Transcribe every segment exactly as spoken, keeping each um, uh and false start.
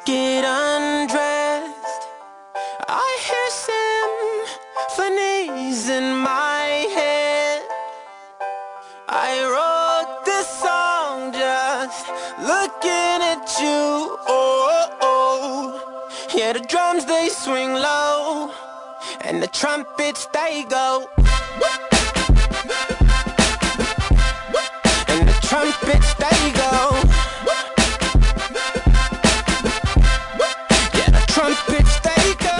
get undressed, I hear symphonies in my head. I wrote this song just looking at you. Oh, oh. Yeah, the drums they swing low, and the trumpets they go. And the trumpets they go. Yeah, the trumpets they go.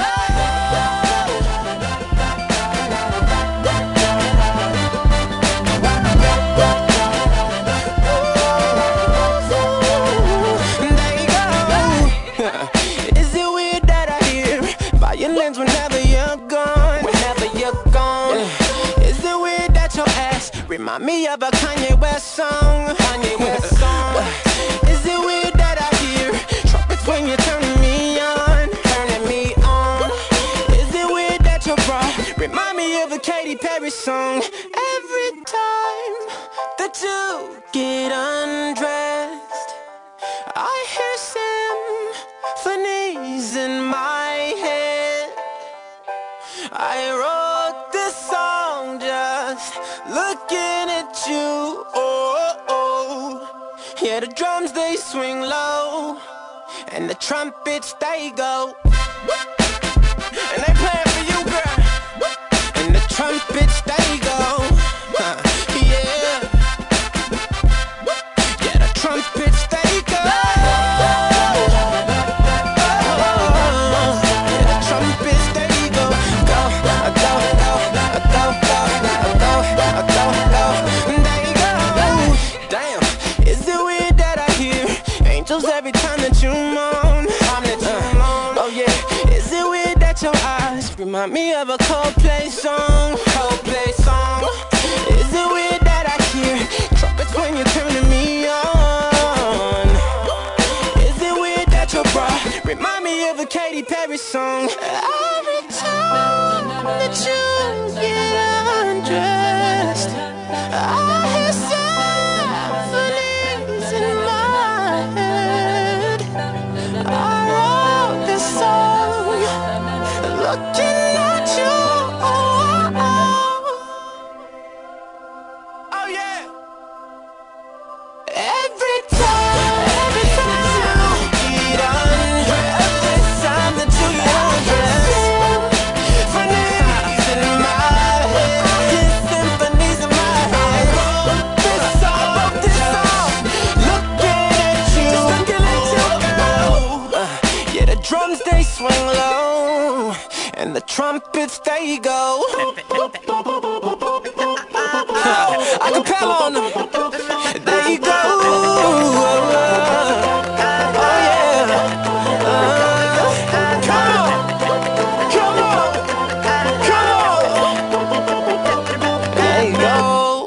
They go. Is it weird that I hear violins whenever you're gone? Whenever you're gone. Yeah. Is it weird that your ass remind me of a Kanye West song? Kanye West song. Is it weird that I hear trumpets when you're turning me on? Turning me on. Is it weird that your bra remind me of a Katy Perry song? Every time that you get undressed, I hear symphonies in my head. I wrote this song just looking at you. Oh, oh. Yeah, the drums they swing low, and the trumpets they go. And they play it for you, girl. And the trumpets they go. Huh, yeah. Yeah, the trumpets they go. Yeah, the trumpets they go. Go, go, go, go, go, go, go, go. They go. Damn, is it weird that I hear angels every time that you moan? Time that you moan. Oh yeah, is it weird that your eyes remind me of a Coldplay song? Coldplay song. Is it weird that I hear trumpets when you're turning me on? Is it weird that your bra remind me of a Katy Perry song? Every time that you get undressed, I hear symphonies in my head. I wrote this song looking at you. Oh, oh. Oh yeah. Every time, every time you get undressed, every time that you get undressed, symphonies in my head, yeah, symphonies in my head. I wrote this song, I wrote this song, looking at you, looking at you, girl. Uh, yeah, the drums they swing low, and the trumpets they go. Acapella on them. There you go. Oh yeah. Uh, come on, come on, come on. There you go.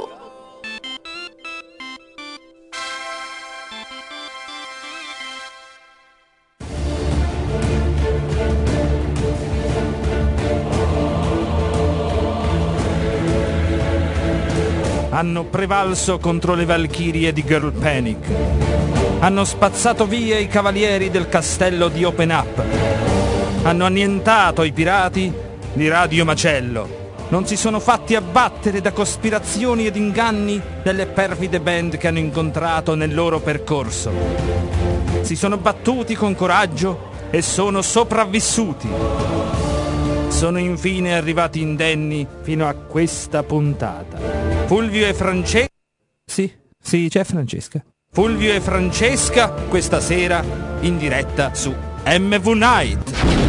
Hanno prevalso contro le valchirie di Girl Panic. Hanno spazzato via i cavalieri del castello di Open Up. Hanno annientato i pirati di Radio Macello. Non si sono fatti abbattere da cospirazioni ed inganni delle perfide band che hanno incontrato nel loro percorso. Si sono battuti con coraggio e sono sopravvissuti. Sono infine arrivati indenni fino a questa puntata. Fulvio e Francesca. Sì, sì, c'è Francesca. Fulvio e Francesca questa sera in diretta su M V Night.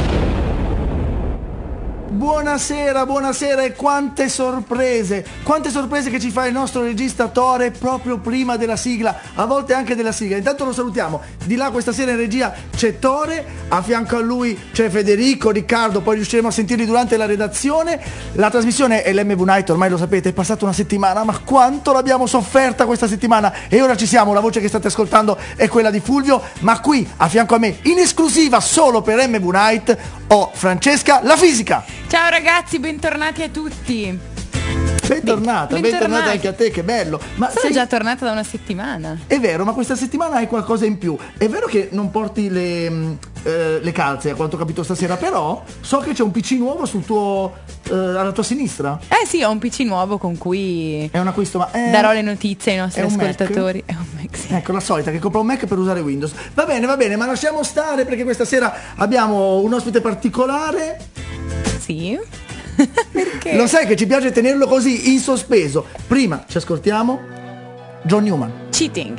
Buonasera, buonasera e quante sorprese, quante sorprese che ci fa il nostro regista Tore proprio prima della sigla, a volte anche della sigla. Intanto lo salutiamo, di là questa sera in regia c'è Tore, a fianco a lui c'è Federico, Riccardo, poi riusciremo a sentirli durante la redazione. La trasmissione è l'M V Night, ormai lo sapete, è passata una settimana, ma quanto l'abbiamo sofferta questa settimana e ora ci siamo, la voce che state ascoltando è quella di Fulvio, ma qui a fianco a me, in esclusiva solo per M V Night, ho Francesca La Fisica. Ciao ragazzi, bentornati a tutti. Bentornata, bentornata anche a te, che bello. Ma sono sei... già tornata da una settimana. È vero, ma questa settimana hai qualcosa in più. È vero che non porti le, mh, eh, le calze, a quanto ho capito stasera, però so che c'è un P C nuovo sul tuo, eh, alla tua sinistra. Eh sì, ho un P C nuovo con cui È un acquisto, ma è... darò le notizie ai nostri è un ascoltatori. Mac? È un Mac, sì. Ecco, la solita che compra un Mac per usare Windows. Va bene, va bene, ma lasciamo stare perché questa sera abbiamo un ospite particolare. Sì. Perché? Lo sai che ci piace tenerlo così in sospeso. Prima ci ascoltiamo John Newman. Cheating.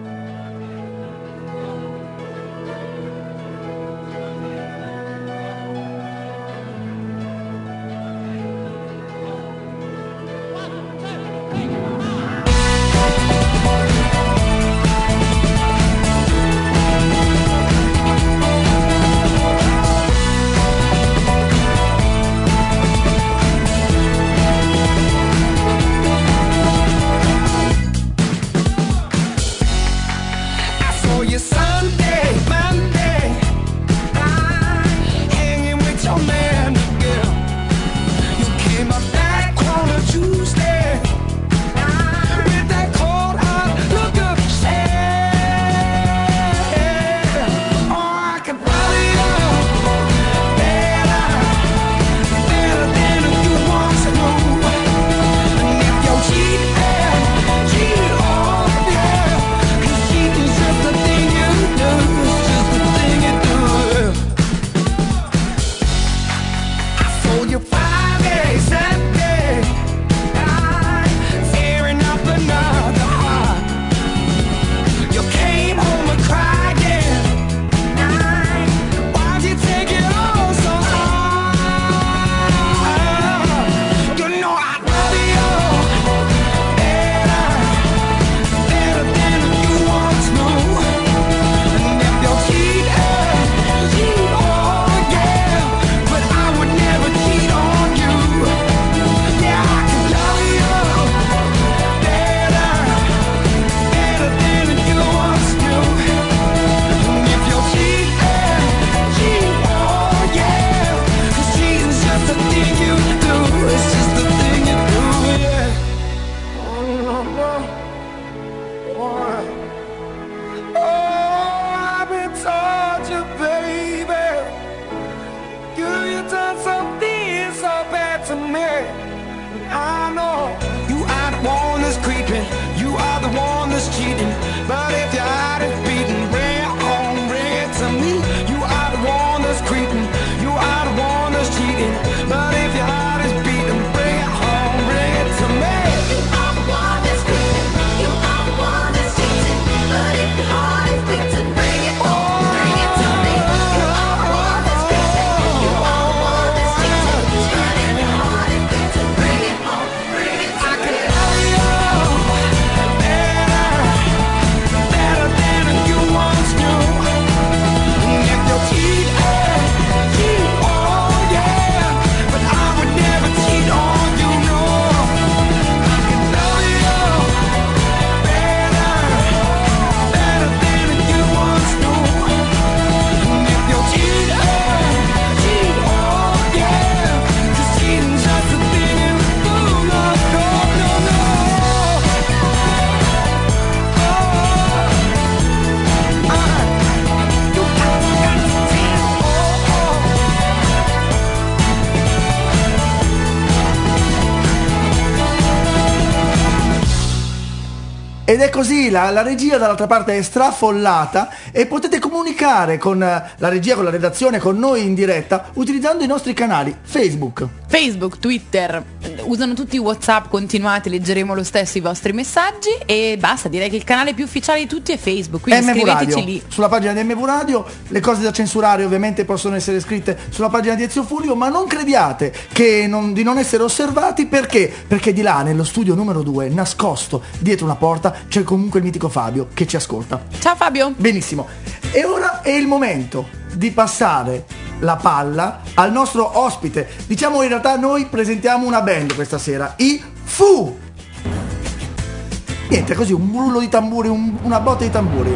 Ed è così, la, la regia dall'altra parte è strafollata e potete comunicare con la regia, con la redazione, con noi in diretta utilizzando i nostri canali Facebook. Facebook, Twitter, usano tutti WhatsApp, continuate, leggeremo lo stesso i vostri messaggi e basta, direi che il canale più ufficiale di tutti è Facebook, quindi M V scriveteci Radio. lì. Sulla pagina di M V Radio le cose da censurare ovviamente possono essere scritte sulla pagina di Ezio Furio, ma non crediate che non, di non essere osservati, perché? Perché di là nello studio numero due, nascosto dietro una porta, c'è comunque il mitico Fabio che ci ascolta. Ciao Fabio. Benissimo. E ora è il momento di passare la palla al nostro ospite. Diciamo, in realtà noi presentiamo una band questa sera, i Fu. Niente, così un rullo di tamburi, un, una botta di tamburi.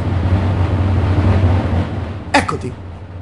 Eccoti.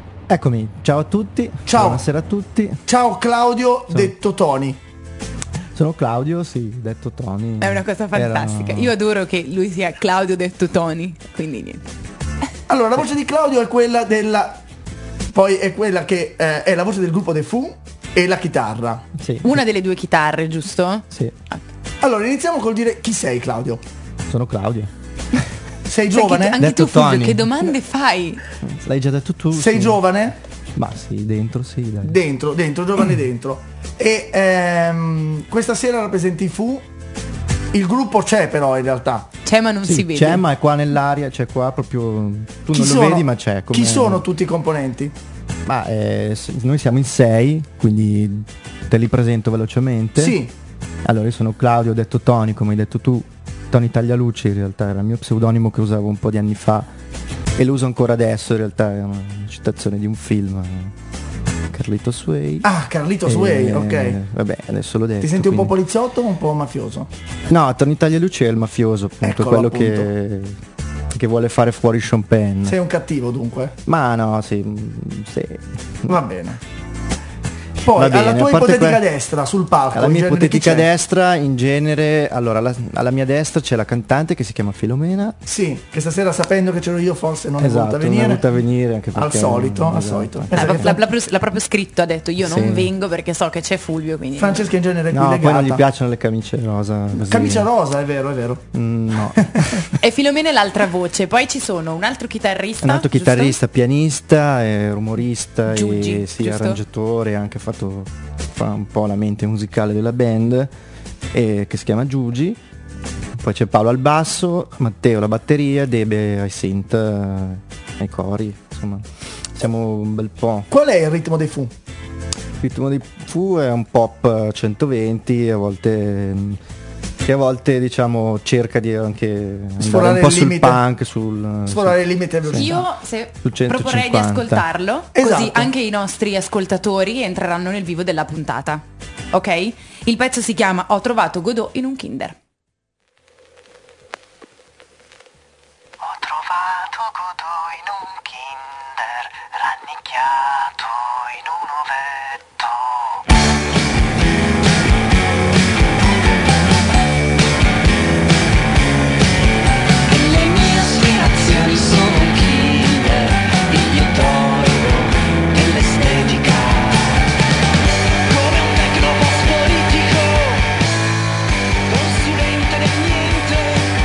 Eccomi, ciao a tutti. Ciao. Buonasera a tutti. Ciao Claudio, Ciao. detto Tony. Sono Claudio, sì, detto Tony. È una cosa fantastica. Erano- Io adoro che lui sia Claudio detto Tony, quindi niente. Allora, la voce di Claudio è quella della... Poi è quella che eh, è la voce del gruppo The Foo e la chitarra. Sì, Una delle due chitarre, giusto? sì, Allora, iniziamo col dire chi sei, Claudio. sono Claudio. Sei Sai che giovane? tu- anche Detto tu, Fulvio, Tony. che domande fai? L'hai già detto tu? Sei sì. giovane? Ma sì, dentro sì, dai. Dentro, dentro, giovane dentro. E ehm, questa sera rappresenti i Foo. Il gruppo c'è però in realtà. C'è ma non Sì, si vede. c'è, ma è qua nell'aria, c'è qua proprio. Tu Chi non sono- lo vedi, ma c'è. come- Chi sono tutti i componenti? Ma eh, s- noi siamo in sei, quindi te li presento velocemente. Sì. Allora, io sono Claudio, detto Tony, come hai detto tu. Tony Taglialuce, in realtà era il mio pseudonimo che usavo un po' di anni fa e lo uso ancora adesso. In realtà è una citazione di un film, eh, Carlito Sway. Ah, Carlito E- Sway, ok. Vabbè, adesso l'ho detto. Ti senti un po' quindi- poliziotto o un po' mafioso? No, Tony Taglialuce è il mafioso, appunto, Eccolo, quello appunto. Che, che vuole fare fuori Sean Penn. Sei un cattivo dunque? Ma no, sì, mm, sì. Va bene. Poi Va bene, alla tua a parte ipotetica que- destra sul palco. Alla in mia genere ipotetica chi c'è? destra, in genere, allora, alla, alla mia destra c'è la cantante che si chiama Filomena. Sì, che stasera sapendo che c'ero io forse non è Esatto, voluta non è venire. voluta venire anche Al perché- solito, al esatto. solito. L'ha, Pensa che l'ha- Fran- l'ha proprio, l'ha proprio scritto, ha detto io non Sì. vengo perché so che c'è Fulvio, quindi Francesca in genere è qui No, poi non gli legata. piacciono le camicie rosa. Così. Camicia rosa, è vero, è vero. Mm, no. E Filomena è l'altra voce. Poi ci sono un altro chitarrista, Un altro giusto? chitarrista, pianista, eh, rumorista Giuggi, e sì, giusto? arrangiatore, ha anche fatto fa un po' la mente musicale della band, e, che si chiama Giugi. Poi c'è Paolo al basso, Matteo alla batteria, Debe ai synth, eh, ai cori, insomma siamo un bel po'. Qual è il ritmo dei Foo? Il ritmo di Fu è un pop centoventi, a volte mm, che a volte diciamo cerca di anche andare Sforare un po' il sul limite. punk, sul Sforare il limite della velocità. Io se Sul proporrei di centocinquanta. ascoltarlo, Esatto. così anche i nostri ascoltatori entreranno nel vivo della puntata. Ok? Il pezzo si chiama Ho trovato Godot in un Kinder. Ho trovato Godot in un Kinder, rannicchiato in un ovetto. Le mie aspirazioni sono un Kinder, il mio toivo dell'estetica. Come un tecnoboss politico, consulente del niente.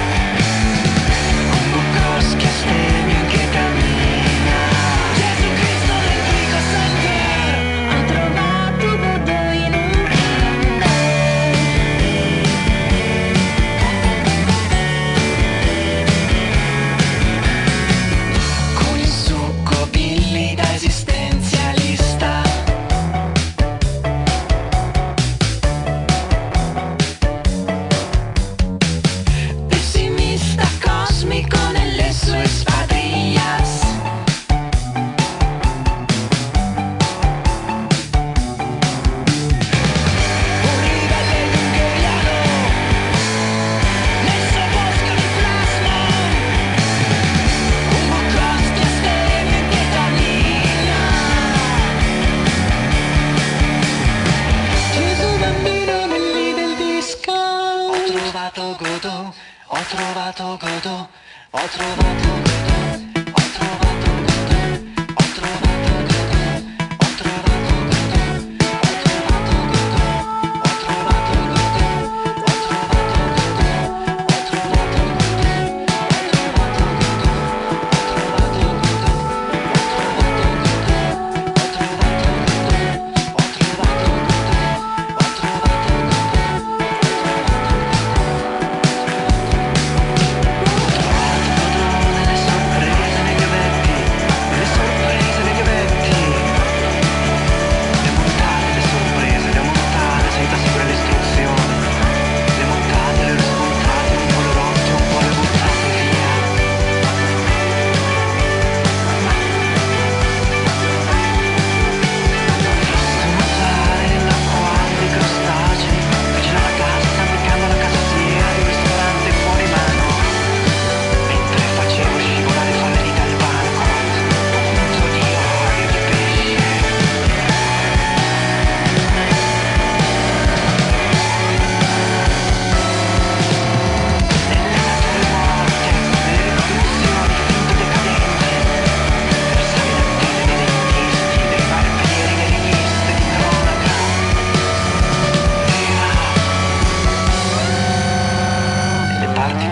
Un bucos che stemmia che cammina. Gesù Cristo del frigo center. Ho trovato Godot in un Kinder. Con il succo Billy da esistenzialista. Pessimista cosmico nelle sue spadrillas. Un ribelle jungheriano nel suo bosco di plasma. Un bucos di astemio in pietanina. Gesù bambino nel Lidl discount. Ho trovato Godot, ho trovato Godot, ho trovato Godot, ho trovato Godot, ho trovato Godot, ho trovato Godot, ho trovato Godot, ho trovato Godot, ho trovato Godot, ho trovato Godot, ho trovato nelle sue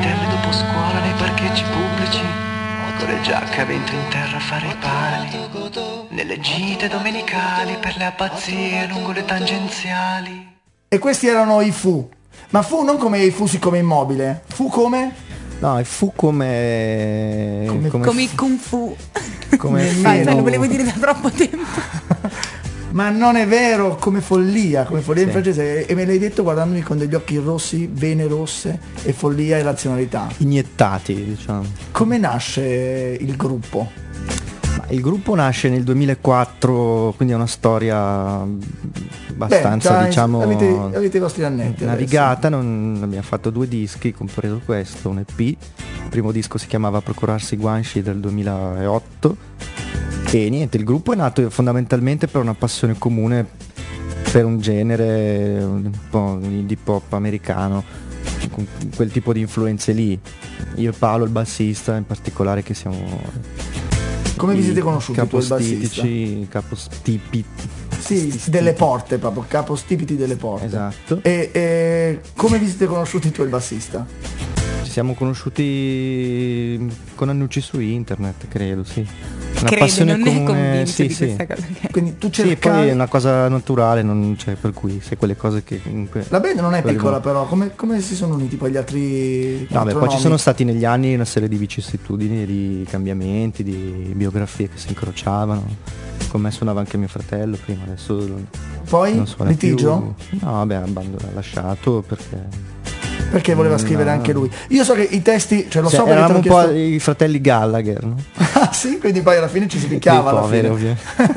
stelle dopo scuola nei parcheggi pubblici, con le giacche a vento in terra a fare i pali, nelle gite domenicali per le abbazie lungo le tangenziali. E questi erano i Fu. Ma Fu non come i Fusi come immobile. Fu come? No, e fu come... Come- Come il Kung Fu. come Nemmeno. Sai, lo volevo dire da troppo tempo. Ma non è vero, come follia, come follia in Sì. francese. E me l'hai detto guardandomi con degli occhi rossi, vene rosse e follia e razionalità. iniettati, diciamo. Come nasce il gruppo? Ma il gruppo nasce nel duemilaquattro, quindi è una storia abbastanza, Beh, già diciamo, avete, avete i vostri annetti navigata. Non, abbiamo fatto due dischi, compreso questo, un E P. Il primo disco si chiamava Procurarsi Guanxi del duemilaotto. E niente, il gruppo è nato fondamentalmente per una passione comune per un genere un po' indie pop americano, con quel tipo di influenze lì. Io e Paolo, il bassista in particolare, che siamo adesso. Come vi siete conosciuti tu e il bassista? capostipiti, capostipiti. Sì, delle porte proprio, capostipiti delle porte. Esatto. E, e come vi siete conosciuti tu e il bassista? Ci siamo conosciuti con annunci su internet, credo, sì. Una Crede, passione non è comune, convinto sì, di sì. questa cosa. che- Quindi tu Sì, poi cercavi... è una cosa naturale, non, cioè, per cui se quelle cose che comunque... La band non è quelli piccola no. però, come, come si sono uniti poi gli altri... No, beh, quattro poi ci nomi? sono stati negli anni una serie di vicissitudini, di cambiamenti, di biografie che si incrociavano. Con me suonava anche mio fratello prima, adesso non Poi non suona litigio? più. No, vabbè, abbandonato, lasciato perché... Perché voleva scrivere No. anche lui. Io so che i testi, cioè lo Cioè, so perché te eravamo l'ho un po' chiesto... i fratelli Gallagher, no? Ah sì, quindi poi alla fine ci si picchiava Sì, alla poveri, fine. ovvio.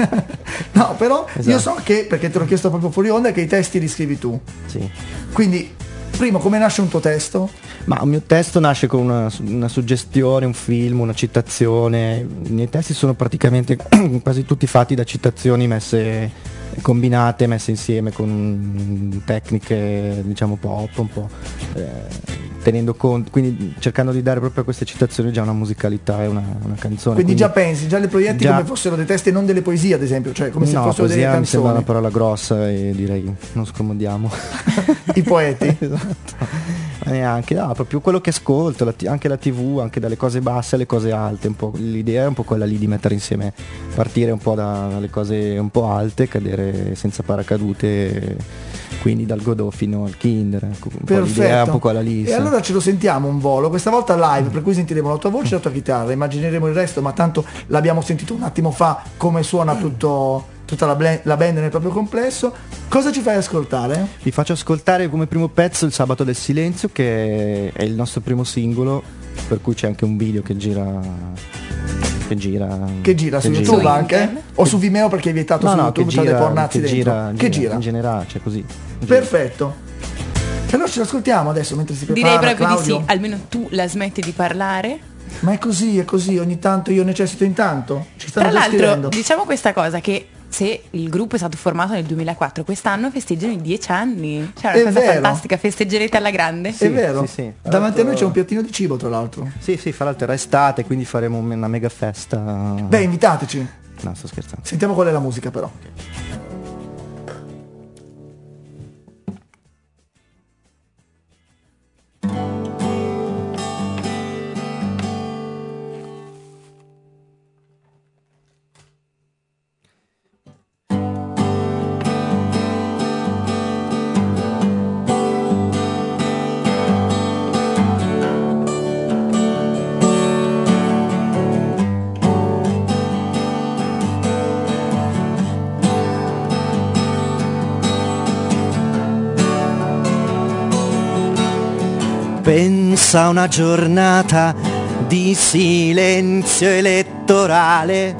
No, però io Esatto. so che, perché te l'ho chiesto proprio fuori onda, che i testi li scrivi tu. Sì. Quindi, primo, come nasce un tuo testo? Ma il mio testo nasce con una, una suggestione, un film, una citazione. I miei testi sono praticamente quasi tutti fatti da citazioni messe, combinate, messe insieme con tecniche, diciamo, pop, un po', eh, tenendo conto, quindi cercando di dare proprio a queste citazioni già una musicalità e una, una canzone. Quindi, già pensi, già le proietti già- come fossero dei testi e non delle poesie, ad esempio, cioè come se no, fossero delle poesia mi sembra una canzoni. parola grossa e direi non scomodiamo. I poeti. Esatto. Ma neanche, no, proprio quello che ascolto, la t- anche la tivù, anche dalle cose basse alle cose alte, un po', l'idea è un po' quella lì di mettere insieme, partire un po' da- dalle cose un po' alte, cadere senza paracadute, quindi dal Godot fino al Kinder, ecco, un po' l'idea è un Perfetto. po' quella lì. E sì. allora ce lo sentiamo un volo, questa volta live, per cui sentiremo la tua voce e la tua chitarra, immagineremo il resto, ma tanto l'abbiamo sentito un attimo fa come suona tutto, tutta la, bla- la band nel proprio complesso. Cosa ci fai ascoltare? Vi faccio ascoltare come primo pezzo Il Sabato del Silenzio, che è il nostro primo singolo, per cui c'è anche un video che gira che gira Che gira su YouTube gira. anche? Su internet? O su Vimeo perché è vietato no su no YouTube, che c'ha gira, dei pornazzi che dentro. gira, Che gira? in generale, cioè così gira. Perfetto. E allora ce l'ascoltiamo adesso mentre si prepara Direi proprio Claudio. di sì, almeno tu la smetti di parlare. Ma è così, è così, ogni tanto io necessito intanto. Ci stanno Tra già l'altro scrivendo. diciamo questa cosa, che se il gruppo è stato formato nel duemilaquattro, quest'anno festeggiano i dieci anni. Cioè è È una cosa vero. fantastica, festeggerete alla grande. È vero. sì, sì. Davanti a noi c'è un piattino di cibo, tra l'altro. Sì, sì, fra l'altro era estate, quindi faremo una mega festa. Beh, invitateci. No, sto scherzando. Sentiamo qual è la musica però. Pensa a una giornata di silenzio elettorale,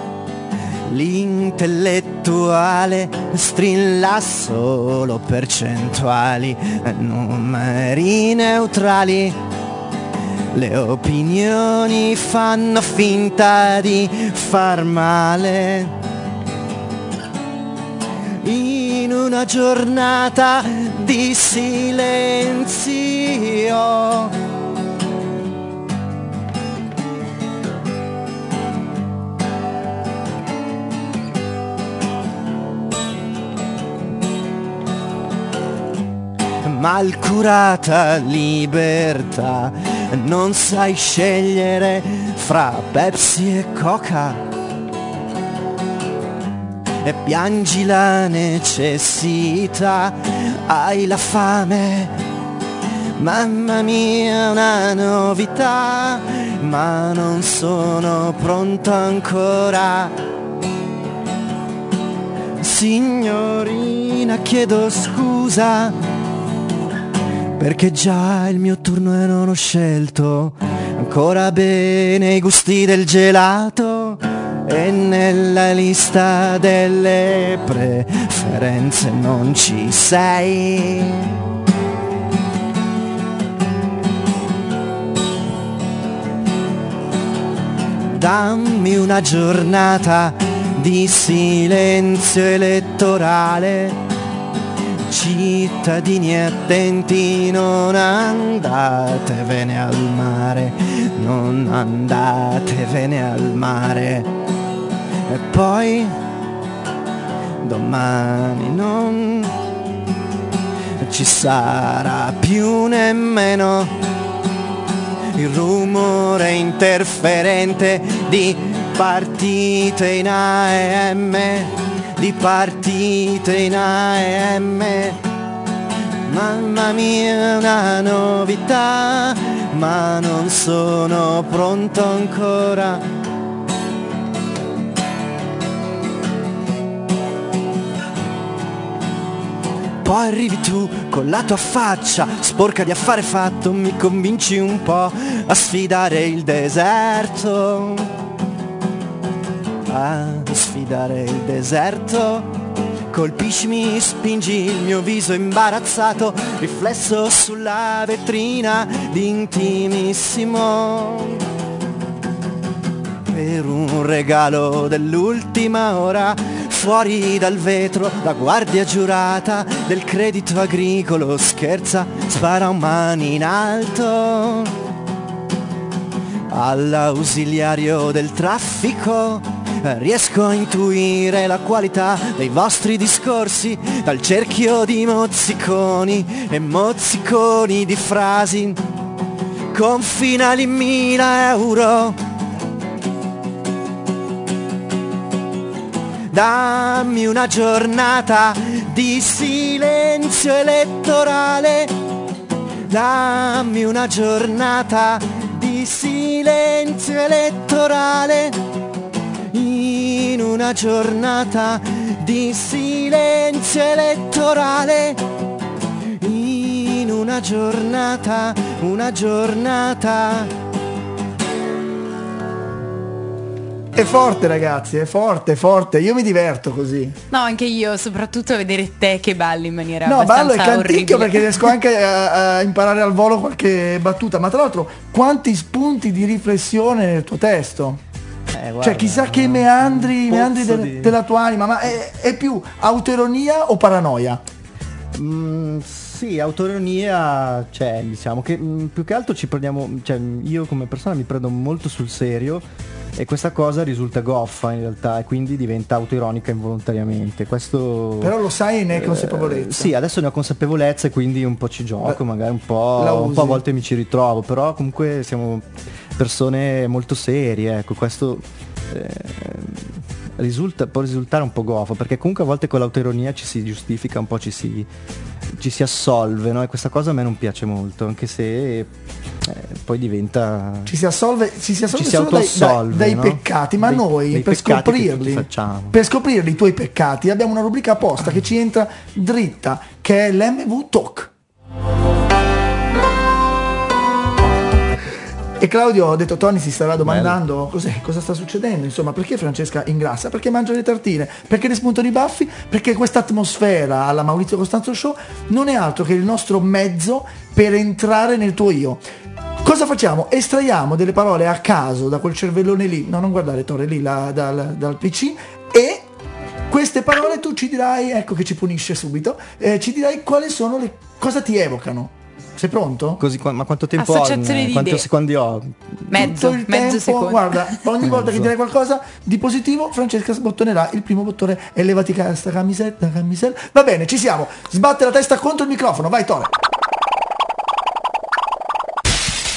l'intellettuale strilla solo percentuali, numeri neutrali. Le opinioni fanno finta di far male. In una giornata di silenzio, malcurata libertà non sai scegliere fra Pepsi e Coca e piangi la necessità, hai la fame, mamma mia una novità, ma non sono pronto ancora. Signorina, chiedo scusa, perché già è il mio turno e non ho scelto ancora bene i gusti del gelato, e nella lista delle preferenze non ci sei. Dammi una giornata di silenzio elettorale, cittadini attenti, non andatevene al mare, non andatevene al mare. E poi domani non ci sarà più nemmeno il rumore interferente di partite in A E M, di partite in A E M. Mamma mia una novità, ma non sono pronto ancora. Poi arrivi tu con la tua faccia sporca di affare fatto, mi convinci un po' a sfidare il deserto, a sfidare il deserto. Colpiscimi, spingi il mio viso imbarazzato, riflesso sulla vetrina di Intimissimo, per un regalo dell'ultima ora. Fuori dal vetro la guardia giurata del credito agricolo scherza, spara un mani in alto all'ausiliario del traffico. Riesco a intuire la qualità dei vostri discorsi dal cerchio di mozziconi e mozziconi di frasi con finali in mila euro. Dammi una giornata di silenzio elettorale, dammi una giornata di silenzio elettorale, in una giornata di silenzio elettorale, in una giornata, una giornata. È forte ragazzi, è forte, forte, io mi diverto così. No, anche io, soprattutto a vedere te che balli in maniera no, ballo e abbastanza canticchio orribile. perché riesco anche a, a imparare al volo qualche battuta. Ma tra l'altro quanti spunti di riflessione nel tuo testo. Eh, guarda, cioè chissà che meandri, meandri del, di... della tua anima. Ma è, è più autoironia o paranoia? Mm, sì, autoironia, cioè diciamo che mh, più che altro ci prendiamo, cioè io come persona mi prendo molto sul serio e questa cosa risulta goffa in realtà e quindi diventa autoironica involontariamente. Questo però lo sai e ne hai eh, consapevolezza. Sì, adesso ne ho consapevolezza e quindi un po' ci gioco, Beh, magari un po', un po' a volte mi ci ritrovo, però comunque siamo persone molto serie, ecco, questo eh, risulta, può risultare un po' goffo, perché comunque a volte con l'autoironia ci si giustifica un po', ci si, ci si assolve, no? E questa cosa a me non piace molto, anche se eh, poi diventa... Ci si assolve, ci si assolve ci si solo dai, autoassolve, dai, dai no? peccati, ma Dei- noi dei per peccati che tutti scoprirli, facciamo. per scoprirli i tuoi peccati abbiamo una rubrica apposta che ci entra dritta, che è l'M V Talk. E Claudio, ho detto, Tony si starà domandando cos'è, cosa sta succedendo, insomma, perché Francesca ingrassa, perché mangia le tartine, perché le spuntano i baffi, perché questa atmosfera alla Maurizio Costanzo Show non è altro che il nostro mezzo per entrare nel tuo io. Cosa facciamo? Estraiamo delle parole a caso da quel cervellone lì, no, non guardare Torre, lì la, dal, dal P C, e queste parole tu ci dirai, ecco che ci punisce subito, eh, ci dirai quali sono le, cosa ti evocano. Sei pronto? Così, qua- ma quanto tempo ho? Associazione di Quanti idee. secondi ho? Mezzo, Tutto il mezzo tempo, secondo. guarda, ogni volta che Mezzo. dirai qualcosa di positivo, Francesca sbottonerà il primo bottone e levati questa camisetta, camisella. Va bene, ci siamo. Sbatte la testa contro il microfono, vai Tore.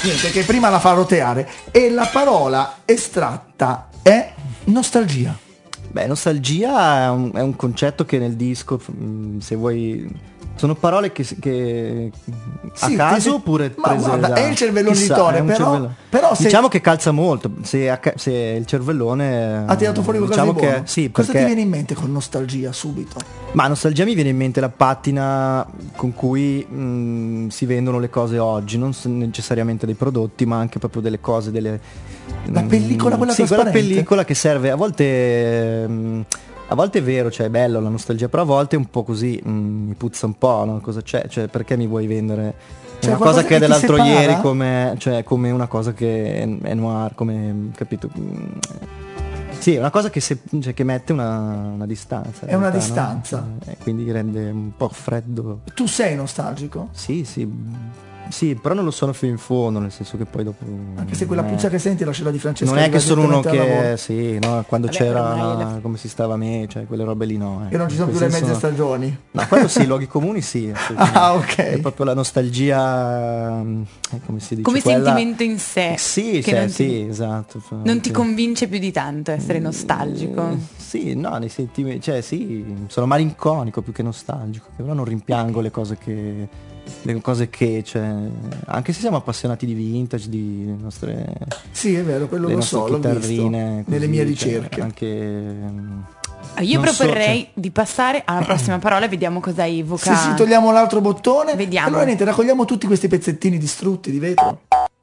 niente, che prima la fa roteare. E la parola estratta è nostalgia. Beh, nostalgia è un, è un concetto che nel disco, mh, se vuoi, sono parole che, che a Sì, caso sì, sì. oppure Ma prese guarda, da- è il cervellone chissà, di Tore, è un però- cervello- però se- diciamo che calza molto. Se, a ca- se il cervellone Ha tirato fuori qualcosa diciamo di buono. che sì, Cosa perché ti viene in mente con nostalgia subito? ma nostalgia mi viene in mente la patina con cui mh, si vendono le cose oggi, non s- necessariamente dei prodotti, ma anche proprio delle cose, delle La pellicola, quella sì, quella trasparente? pellicola che serve a volte mh, a volte è vero, cioè è bello la nostalgia, però a volte è un po' così, mh, mi puzza un po', no? Cosa c'è? Cioè, perché mi vuoi vendere Cioè, una qualcosa cosa che è che ti dell'altro separa? ieri come, cioè, come una cosa che è, è noir, come, capito? Mm, Sì, è una cosa che, se, cioè, che mette una, una distanza. in È una realtà, no? distanza. Eh, quindi rende un po' freddo. Tu sei nostalgico? Sì, sì. Sì, però non lo sono fino in fondo, nel senso che poi dopo. Anche se quella non è- puzza che senti lascia la di Francesca. Non è che arriva sono uno direttamente al lavoro. che. Sì, no, quando Vabbè, c'era ormai le- come si stava a me, cioè quelle robe lì no. eh. Che non ci sono In più le quel mezze senso no. stagioni. No, quello sì, i luoghi comuni sì. assolutamente. Ah, ok. È proprio la nostalgia, mm, eh, come si dice? Come quella- sentimento in sé. Sì, che cioè, non ti- sì, esatto. Non ti Sì. convince più di tanto essere nostalgico. Eh, Sì, no, nei sentimenti, cioè sì, sono malinconico più che nostalgico, però non rimpiango le cose che, le cose che, cioè, anche se siamo appassionati di vintage, di nostre, Sì, è vero, quello le lo nostre so, l'ho visto chitarrine, nelle così, mie cioè, ricerche. anche, mm, Io non so, proporrei cioè- di passare alla prossima parola e vediamo cosa evoca. Se ci togliamo l'altro bottone, Vediamo. allora niente, raccogliamo tutti questi pezzettini distrutti di vetro.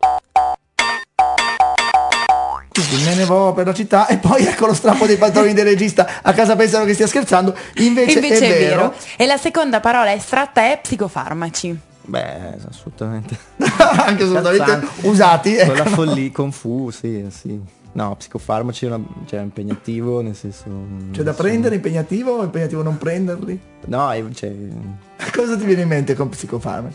Quindi me ne vado per la città e poi ecco lo strappo dei pantaloni del regista. A casa pensano che stia scherzando, invece, Invece è, vero. E la seconda parola estratta è psicofarmaci. beh, assolutamente. Anche assolutamente Calzante. usati. Con la ecco. follia, con fu, sì, sì. No, psicofarmaci è, una, cioè, è impegnativo, nel senso. C'è da sono- prendere, impegnativo o impegnativo non prenderli? No, è- cioè, Cosa ti viene in mente con psicofarmaci?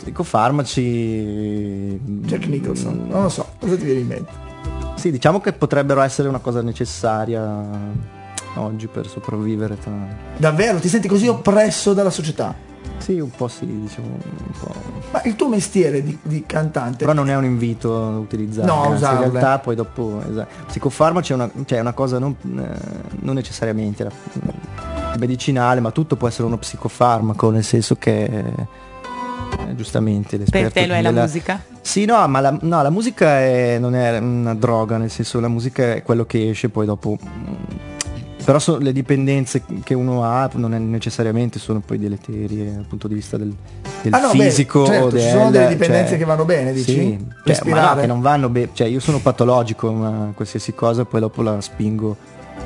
psicofarmaci. Jack Nicholson, non lo so, cosa ti viene in mente? Sì, diciamo che potrebbero essere una cosa necessaria oggi per sopravvivere. Tra... Davvero, ti senti così oppresso dalla società? Sì, un po' sì, diciamo, un po'. Ma il tuo mestiere di, di cantante, Però non è un invito a utilizzare. No, a anzi, usarle. in realtà poi dopo. Esatto. Psicofarmaci è una, cioè, è una cosa non, eh, non necessariamente la- medicinale, ma tutto può essere uno psicofarmaco, nel senso che eh, giustamente Per l'esperto te lo è la della- musica? Sì, no, ma la, no, la musica è- non è una droga, nel senso la musica è quello che esce poi dopo. mm, Però so- le dipendenze che uno ha non è necessariamente sono poi deleterie dal punto di vista del, del Ah, no, beh, fisico. certo, ci del- sono delle dipendenze cioè, che vanno bene, dici? Sì, cioè, ma Respirare. no, che non vanno bene. Cioè, io sono patologico, ma qualsiasi cosa poi dopo la spingo.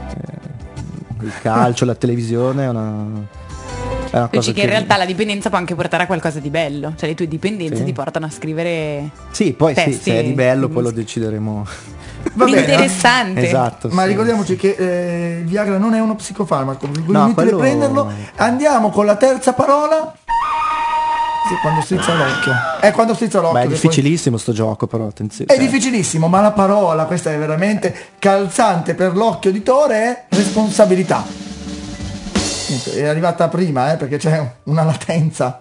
Eh, il calcio, la televisione è una, è una cosa Dici che in realtà la dipendenza può anche portare a qualcosa di bello, cioè le tue dipendenze Sì. ti portano a scrivere Sì, poi sì, testi se è di bello di poi lo musica. decideremo. Va bene, interessante. Esatto. Ma sì. ricordiamoci che eh, il Viagra non è uno psicofarmaco, quindi No, è inutile quello- prenderlo. Andiamo con la terza parola. Sì, quando strizza l'occhio. È quando strizza l'occhio. Ma è che difficilissimo sto gioco, però attenzione. poi- È cioè, difficilissimo, ma la parola, questa è veramente calzante per l'occhio di Tore, è responsabilità. Niente, è arrivata prima, eh, perché c'è una latenza.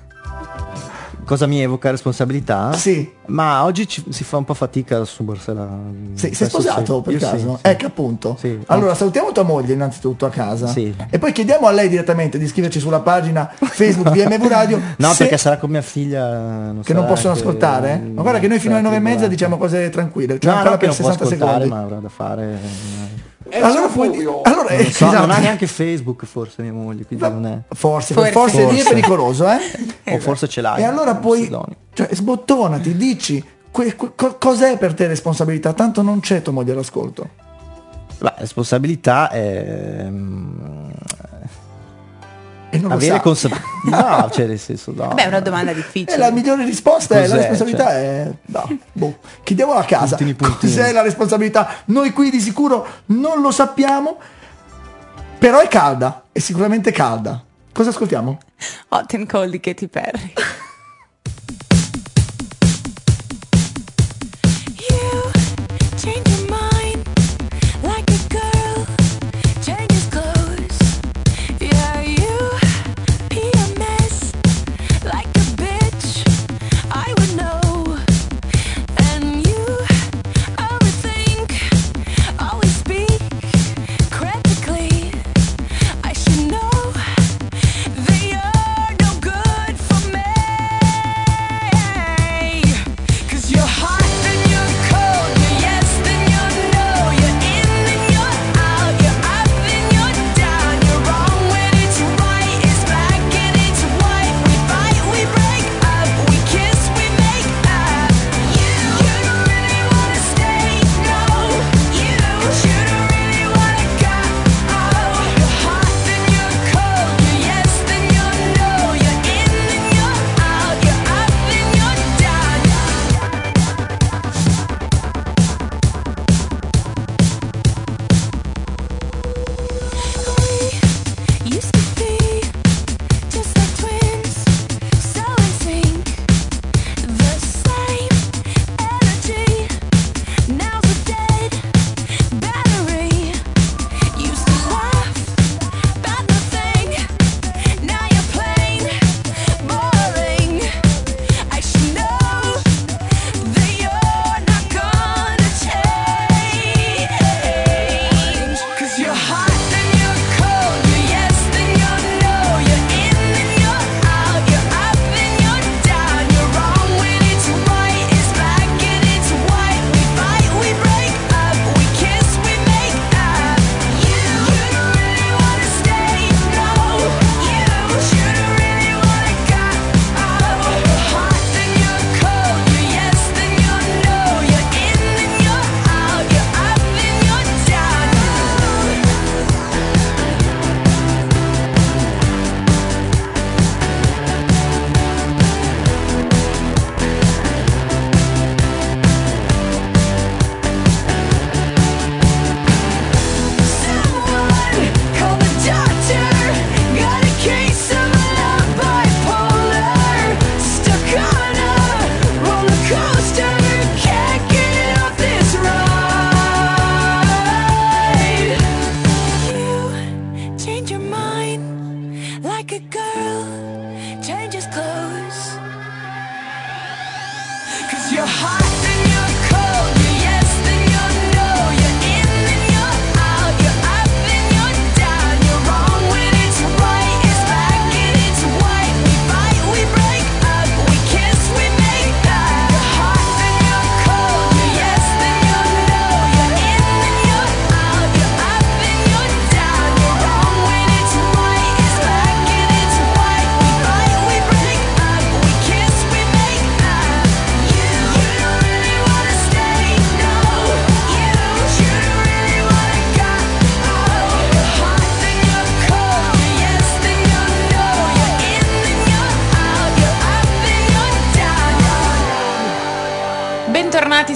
Cosa mi evoca responsabilità? Sì. Ma oggi ci- si fa un po' fatica ad assumersela. Sì, sei Penso sposato sì. per Io sì, caso? sì. Ecco appunto. Sì. Allora salutiamo tua moglie innanzitutto a casa. Sì. E poi chiediamo a lei direttamente di iscriverci sulla pagina Facebook B M W Radio. No, se- perché sarà con mia figlia. Non che non sarà possono che- ascoltare? Ma guarda che noi fino alle nove e mezza Esatto. diciamo cose tranquille. Cioè No, ancora no, che per non può sessanta ascoltare, secondi. ma avrà da fare. eh, Allora puoi allora, Non, eh, lo so, esatto. non ha neanche Facebook forse mia moglie, quindi non è. Forse, Forse. forse, lì è Forse. pericoloso, eh? O forse ce l'hai. E allora non poi, si doni. cioè, sbottonati, dici que- que- co- cos'è per te responsabilità? Tanto non c'è tua moglie all'ascolto. La responsabilità è. mm, E non lo avere sa. consapevolezza. No, cioè nel senso. No, Vabbè, è una domanda E difficile. la migliore risposta è la Cos'è, responsabilità cioè? è no, boh. Chiediamola a casa. Puntini, puntini. Cos'è la responsabilità? Noi qui di sicuro non lo sappiamo. Però è calda, è sicuramente calda. Cosa ascoltiamo? Hot and Cold di Katy Perry. You change your mind like a girl changes clothes. Yeah, you be a mess like a bitch. I would know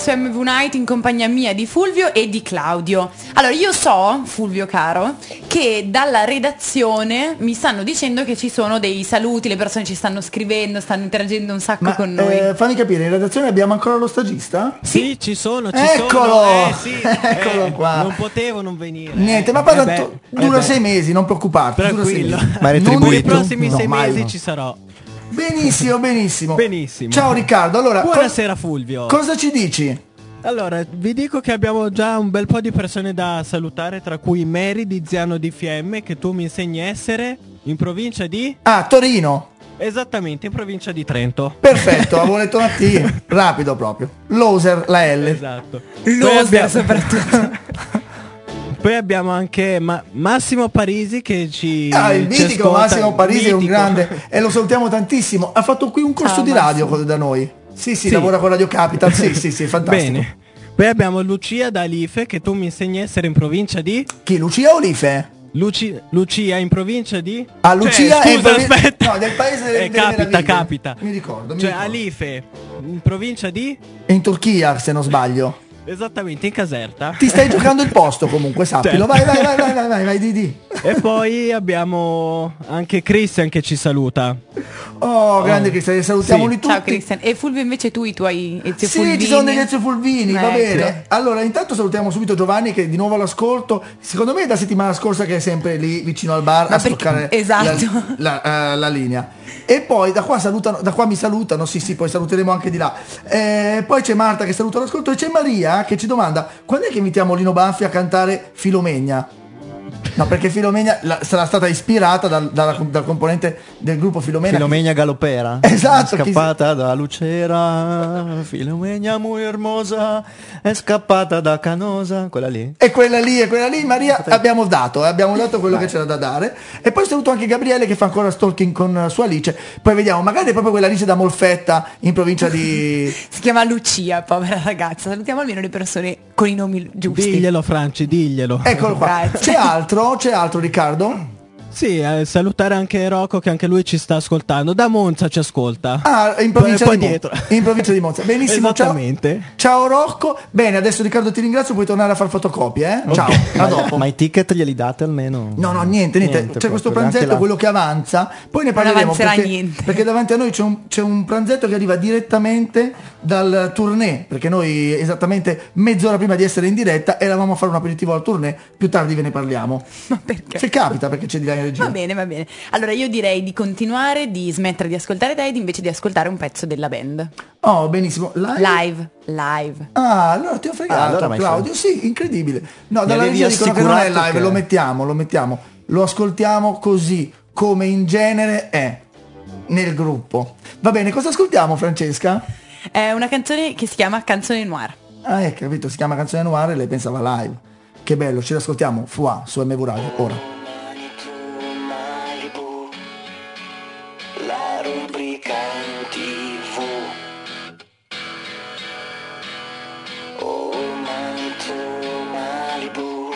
su M V Night in compagnia mia, di Fulvio e di Claudio. Allora, io so, Fulvio caro, che dalla redazione mi stanno dicendo che ci sono dei saluti, le persone ci stanno scrivendo, stanno interagendo un sacco Ma con noi. eh, fammi capire, in redazione abbiamo ancora lo stagista? Sì, ci sono, ci Eccolo! sono. Eh, sì, Eccolo eh, qua. Non potevo non venire. Niente, eh. ma guarda, Eh beh, to- eh dura beh. sei mesi, non preoccuparti. dura sei Tranquillo. mesi. Ma è Non retribuito? Per i detto- prossimi no, sei mai mesi no. ci sarò. Benissimo, benissimo. Benissimo. Ciao Riccardo, allora co- Buonasera Fulvio. cosa ci dici? Allora, vi dico che abbiamo già un bel po' di persone da salutare, tra cui Mary di Ziano di Fiemme, che tu mi insegni a essere in provincia di... Ah, Torino. Esattamente, in provincia di Trento. Perfetto, avevo letto una T, rapido proprio. Loser, la L. Esatto. Loser Poi abbiamo- soprattutto. Poi abbiamo anche Ma- Massimo Parisi che ci... Ah, il ci mitico ascolta. Massimo Parisi è un Mitico. grande e lo salutiamo tantissimo. Ha fatto qui un corso Ciao, di radio Massimo. da noi. Sì, sì, Sì. lavora con Radio Capital. Sì, sì, sì, fantastico. Bene. Poi abbiamo Lucia da Alife che tu mi insegni a essere in provincia di... Chi? Lucia Olife? Luci- Lucia in provincia di... Ah, Lucia Cioè, è in scusa, provi- aspetta. no, del paese delle- Eh, delle capita, meraviglie. capita. Mi ricordo, mi Cioè ricordo. Alife in provincia di... È in Turchia, se non sbaglio. Esattamente, in Caserta. Ti stai giocando il posto comunque, sappilo. Certo. Vai, vai, vai, vai, vai, vai, vai, di, di. E poi abbiamo anche Christian che ci saluta. Oh, grande Cristian, salutiamoli Sì. tutti. Ciao Christian. E Fulvio invece tu, i tuoi Ezio Sì, Fulvini? ci sono degli Ezio Fulvini, va Ecco. bene. Allora, intanto salutiamo subito Giovanni che è di nuovo all'ascolto. Secondo me è da settimana scorsa che è sempre lì vicino al bar Ma a perché- stoccare esatto. la, la- eh, la linea. E poi da qua salutano, da qua mi salutano, sì sì, poi saluteremo anche di là. Eh, poi c'è Marta che saluta l'ascolto e c'è Maria che ci domanda quando è che invitiamo Lino Banfi a cantare Filomegna? No, perché Filomena la- sarà stata ispirata dal, dalla- dal componente del gruppo Filomena. Filomena Galopera. Esatto, È chi- scappata da Lucera. Filomena muy hermosa. È scappata da Canosa. Quella lì. E quella lì, e quella lì, Maria, abbiamo dato, eh, abbiamo dato quello che c'era da dare. E poi saluto anche Gabriele che fa ancora stalking con eh, sua Alice. Poi vediamo, magari è proprio quella Alice da Molfetta in provincia di... Si chiama Lucia, povera ragazza. Salutiamo almeno le persone con i nomi giusti. Diglielo Franci, diglielo. Eccolo qua. Grazie. C'è altro? C'è altro Riccardo? Sì, eh, salutare anche Rocco che anche lui ci sta ascoltando. Da Monza ci ascolta. Ah, in provincia, Poi di, Mon- dietro. in provincia di Monza. Benissimo, ciao. Esattamente. Ciao Rocco. Bene, adesso Riccardo ti ringrazio, puoi tornare a far fotocopie, eh? Ciao, a dopo. Ma i ticket glieli date almeno? No, no, niente, niente. Niente C'è questo proprio, neanche pranzetto, là. quello che avanza. Poi ne parleremo avanzerà perché, niente. perché davanti a noi c'è un, c'è un pranzetto che arriva direttamente dal tournée. Perché noi esattamente mezz'ora prima di essere in diretta eravamo a fare un aperitivo al tournée. Più tardi ve ne parliamo. Ma perché? Se capita, perché c'è di là in regia. Va bene, va bene. Allora io direi di continuare, di smettere di ascoltare Ted invece di ascoltare un pezzo della band. Oh, benissimo. Live? Live, live. Ah, allora ti ho fregato, Ah, allora vai Claudio. Sì, incredibile. No, Mi dalla avevi regia dicono che non è assicurato live, che- lo mettiamo, lo mettiamo. Lo ascoltiamo così, come in genere è nel gruppo. Va bene, cosa ascoltiamo, Francesca? È una canzone che si chiama Canzone Noir. Ah, hai capito, si chiama Canzone Noire e lei pensava live. Che bello, ci ascoltiamo Fua su M V Radio ora. Malibu, la rubrica in tivù. Oh Manitou, Malibu.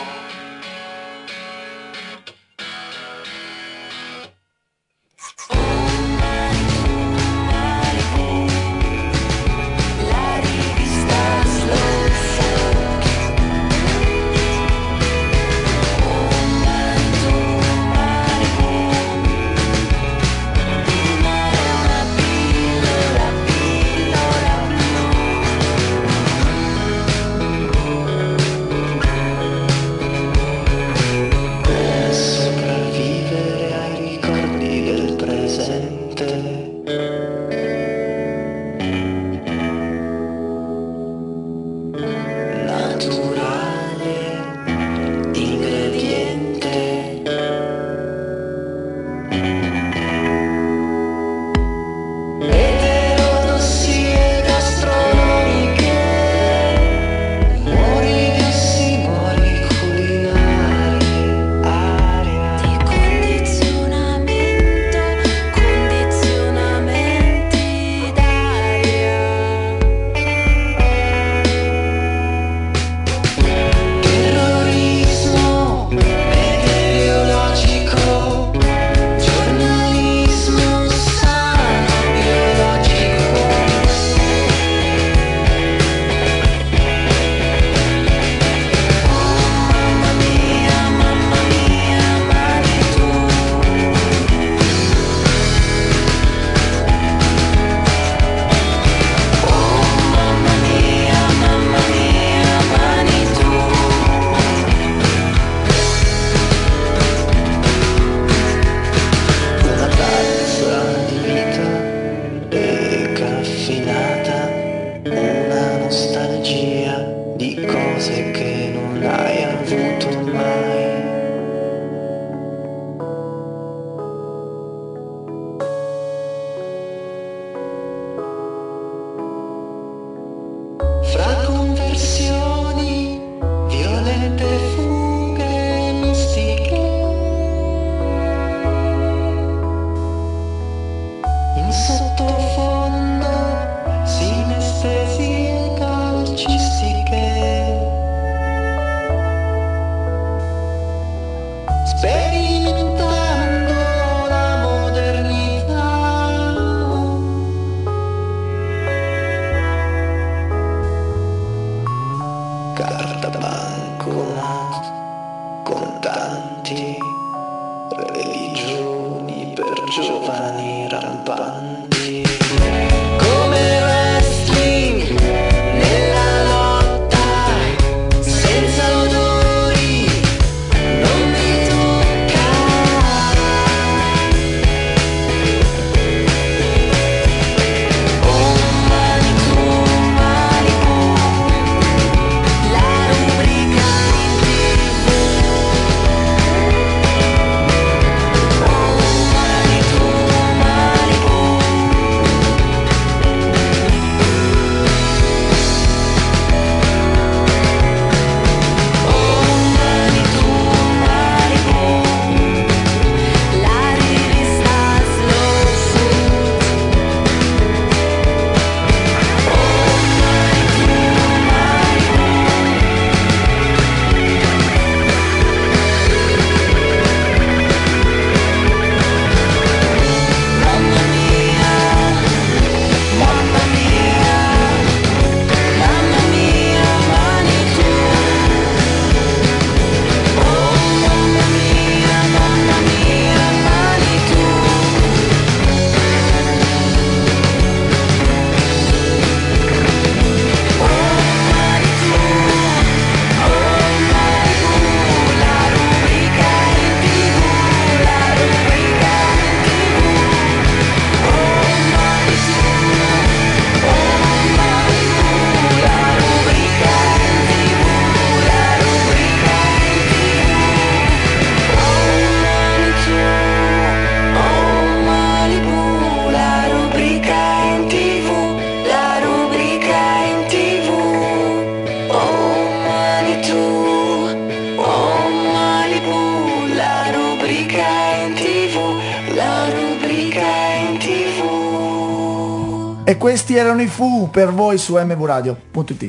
Oh Manitou, Malibu, la rivista Slow Folk. Oh Manitou, Malibu, una pillola, pillola blu. Per sopravvivere ai ricordi del presente. Naturale, ingrediente. Eterodossie gastronomiche, muori di ossimori culinari, aria Di condizionamento, condizionamenti d'aria. di cose che non hai avuto mai. Fra conversioni, violente fughe mistiche, in sottofondo sinestesie calcistiche, sperimentando la modernità. Carta bancomat, contanti, religioni per giovani rampanti. Come wrestling nella lotta, senza odori, non mi tocca. Oh Manitou, Malibu, la rubrica in tv. Oh Manitou, Malibu. Oh Manitou, Malibu, la rivista Slow Food. Oh Manitou, Malibu. Mamma mia, mamma mia, mamma mia, Manitou. Oh mamma mia, mamma mia, Manitou. Oh Manitou, oh Manitou, la rubrica in tv, la rubrica in tv. Oh Manitou, oh Manitou, la rubrica in tv, la rubrica in tv. Oh Manitou, oh Malibu, la rubrica in tv, la rubrica in tv. Oh Manitou, oh Malibu, la rubrica in tv, la rubrica in tv. E questi erano i Fu per voi su m v radio punto i t.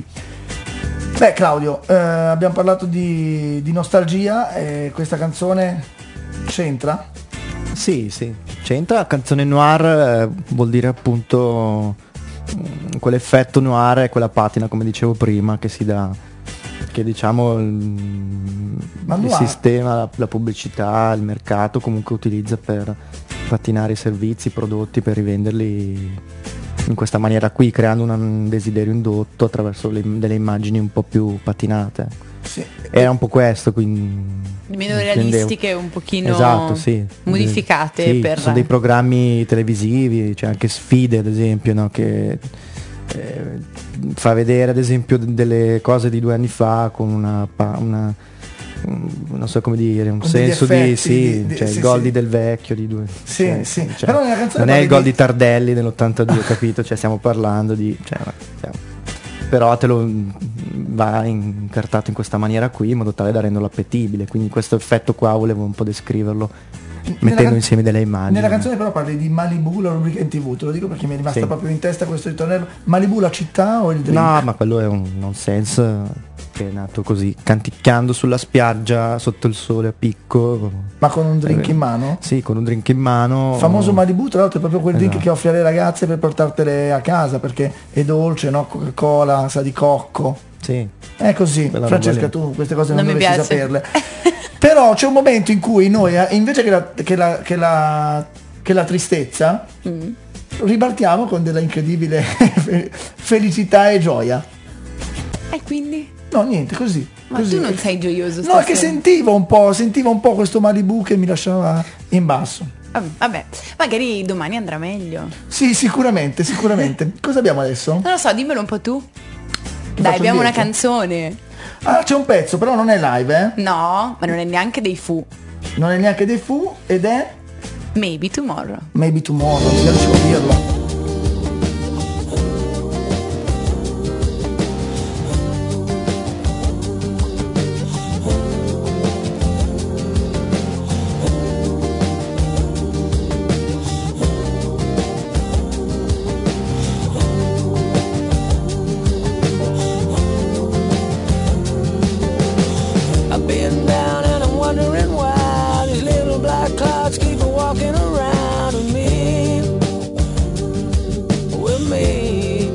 Beh Claudio, eh, abbiamo parlato di, di nostalgia e questa canzone c'entra? Sì, sì, c'entra. Canzone noir eh, vuol dire appunto mm, quell'effetto noir e quella patina, come dicevo prima, che si dà, che diciamo il, Ma il noir- sistema, la, la pubblicità, il mercato comunque utilizza per patinare i servizi, i prodotti, per rivenderli in questa maniera qui, creando un, un desiderio indotto attraverso le- delle immagini un po' più patinate. Sì. Era un po' questo, quindi Meno intendevo. realistiche, un pochino Esatto, sì. modificate Sì, per... ci sono dei programmi televisivi, c'è anche Sfide ad esempio, no, che eh, fa vedere ad esempio d- delle cose di due anni fa con una, pa- una un- non so come dire, un Con degli senso di effetti, sì, di- di- cioè sì, il Goldi sì. del vecchio di due Sì, cioè, sì. cioè, Però nella canzone non è il parli gol di- di Tardelli nell'ottantadue, capito? Cioè stiamo parlando di cioè, cioè, però te lo va incartato in questa maniera qui in modo tale da renderlo appetibile, quindi questo effetto qua volevo un po' descriverlo mettendo can- insieme delle immagini. Nella canzone però parli di Malibu, la rubrica in tv, te lo dico perché mi è rimasta Sì. proprio in testa questo ritornello. Malibu la città o il drink? No, ma quello è un nonsense che è nato così, canticchiando sulla spiaggia sotto il sole a picco. Ma con un drink Eh, in mano? Sì, con un drink in mano. Il famoso Malibu, tra l'altro è proprio quel drink Esatto. che offri alle ragazze per portartele a casa perché è dolce, no? Coca-Cola, sa di cocco. Sì. È così, Quella Francesca, roba lì. tu queste cose non, Non mi dovresti piace. saperle. Però c'è un momento in cui noi, eh, invece che la, che la, che la, che la tristezza, Mm. ribaltiamo con della incredibile fe- felicità e gioia. E quindi? No, niente, così. Ma così. tu non sei gioioso No, stasera. è che sentivo un po', sentivo un po' questo Malibu che mi lasciava in basso. Ah, vabbè, magari domani andrà meglio. Sì, sicuramente, sicuramente. Cosa abbiamo adesso? Non lo so, dimmelo un po' tu. Ti Dai, faccio abbiamo il una dietro? canzone. Ah, c'è un pezzo, però non è live, eh? No, ma non è neanche dei Fu. Non è neanche dei Fu ed è Maybe Tomorrow. Maybe Tomorrow, non riesco a dirlo. I've been down and I'm wondering why these little black clouds keep walking around with me, with me.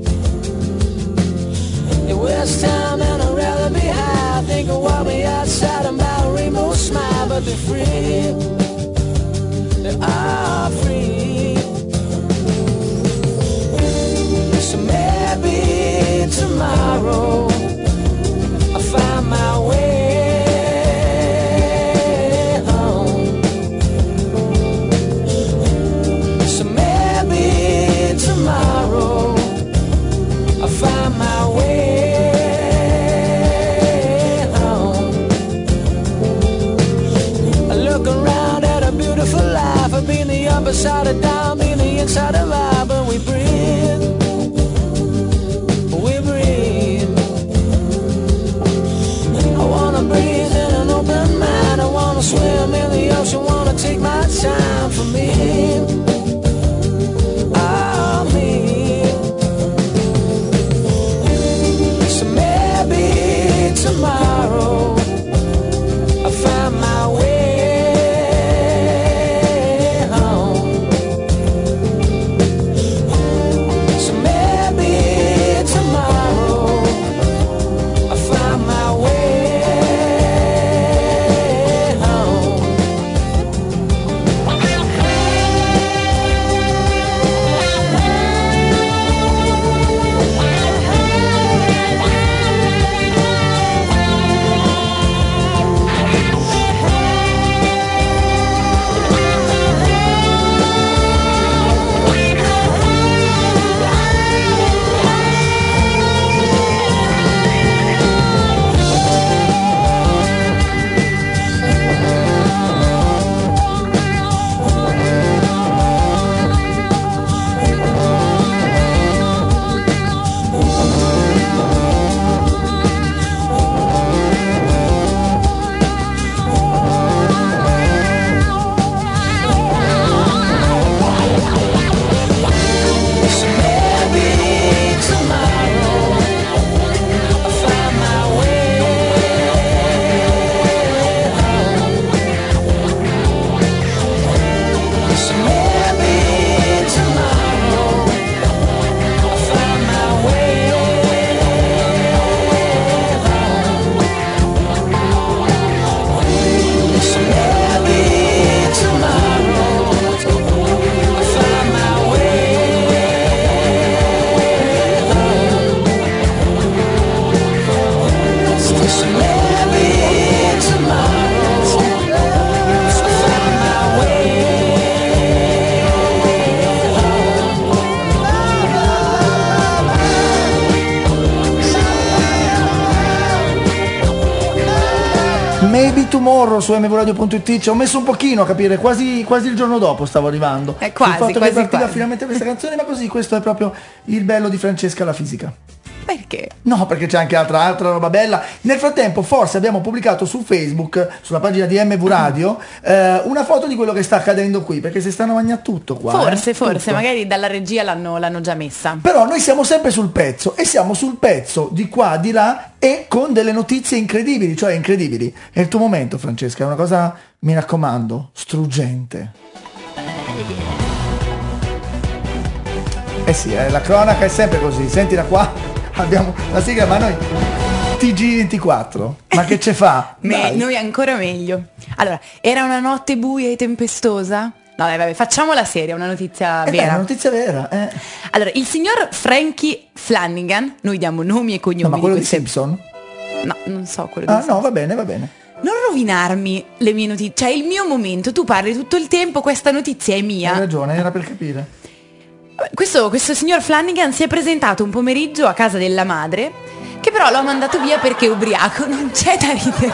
It was time and I'd rather be high. Think of walk me outside and buy a rainbow smile, but they're free. They are free. So maybe tomorrow I'll find my way. Tomorrow I'll find my way home. I look around at a beautiful life. I've been the upside of down, been the inside of out, but we breathe, we breathe. I wanna breathe in an open mind. I wanna swim in the ocean, wanna take my time for me. Tomorrow I'll find my way home. So maybe tomorrow I'll find my way home. Maybe Tomorrow su m v radio punto it. Ci ho messo un pochino a capire, quasi, quasi il giorno dopo stavo arrivando. Eh, quasi, Il fatto quasi, che partiva quasi. finalmente questa canzone, ma così questo è proprio il bello di Francesca la fisica. Perché? No, perché c'è anche altra, altra roba bella. Nel frattempo forse abbiamo pubblicato su Facebook, sulla pagina di M V Radio, eh, una foto di quello che sta accadendo qui, perché si stanno mangiando tutto qua. Forse, eh, forse, tutto. magari dalla regia l'hanno, l'hanno già messa. Però noi siamo sempre sul pezzo e siamo sul pezzo di qua, di là e con delle notizie incredibili, cioè incredibili. È il tuo momento, Francesca, è una cosa, mi raccomando, struggente. Eh sì, eh, la cronaca è sempre così, sentila qua, abbiamo la sigla, ma noi T G ventiquattro, ma che ce fa? Me- Dai. noi ancora meglio. Allora, era una notte buia e tempestosa? No, dai, vabbè, facciamo la seria, una notizia Eh beh, vera. è una notizia vera, eh. Allora, il signor Frankie Flanagan, noi diamo nomi e cognomi No, ma quello di queste... Simpson? No, non so quello Ah di no, va bene, va bene. Non rovinarmi le mie notizie, cioè il mio momento, tu parli tutto il tempo, questa notizia è Hai mia. ragione, era per capire. Questo, questo signor Flanagan si è presentato un pomeriggio a casa della madre, che però l'ho mandato via perché ubriaco, non c'è da ridere.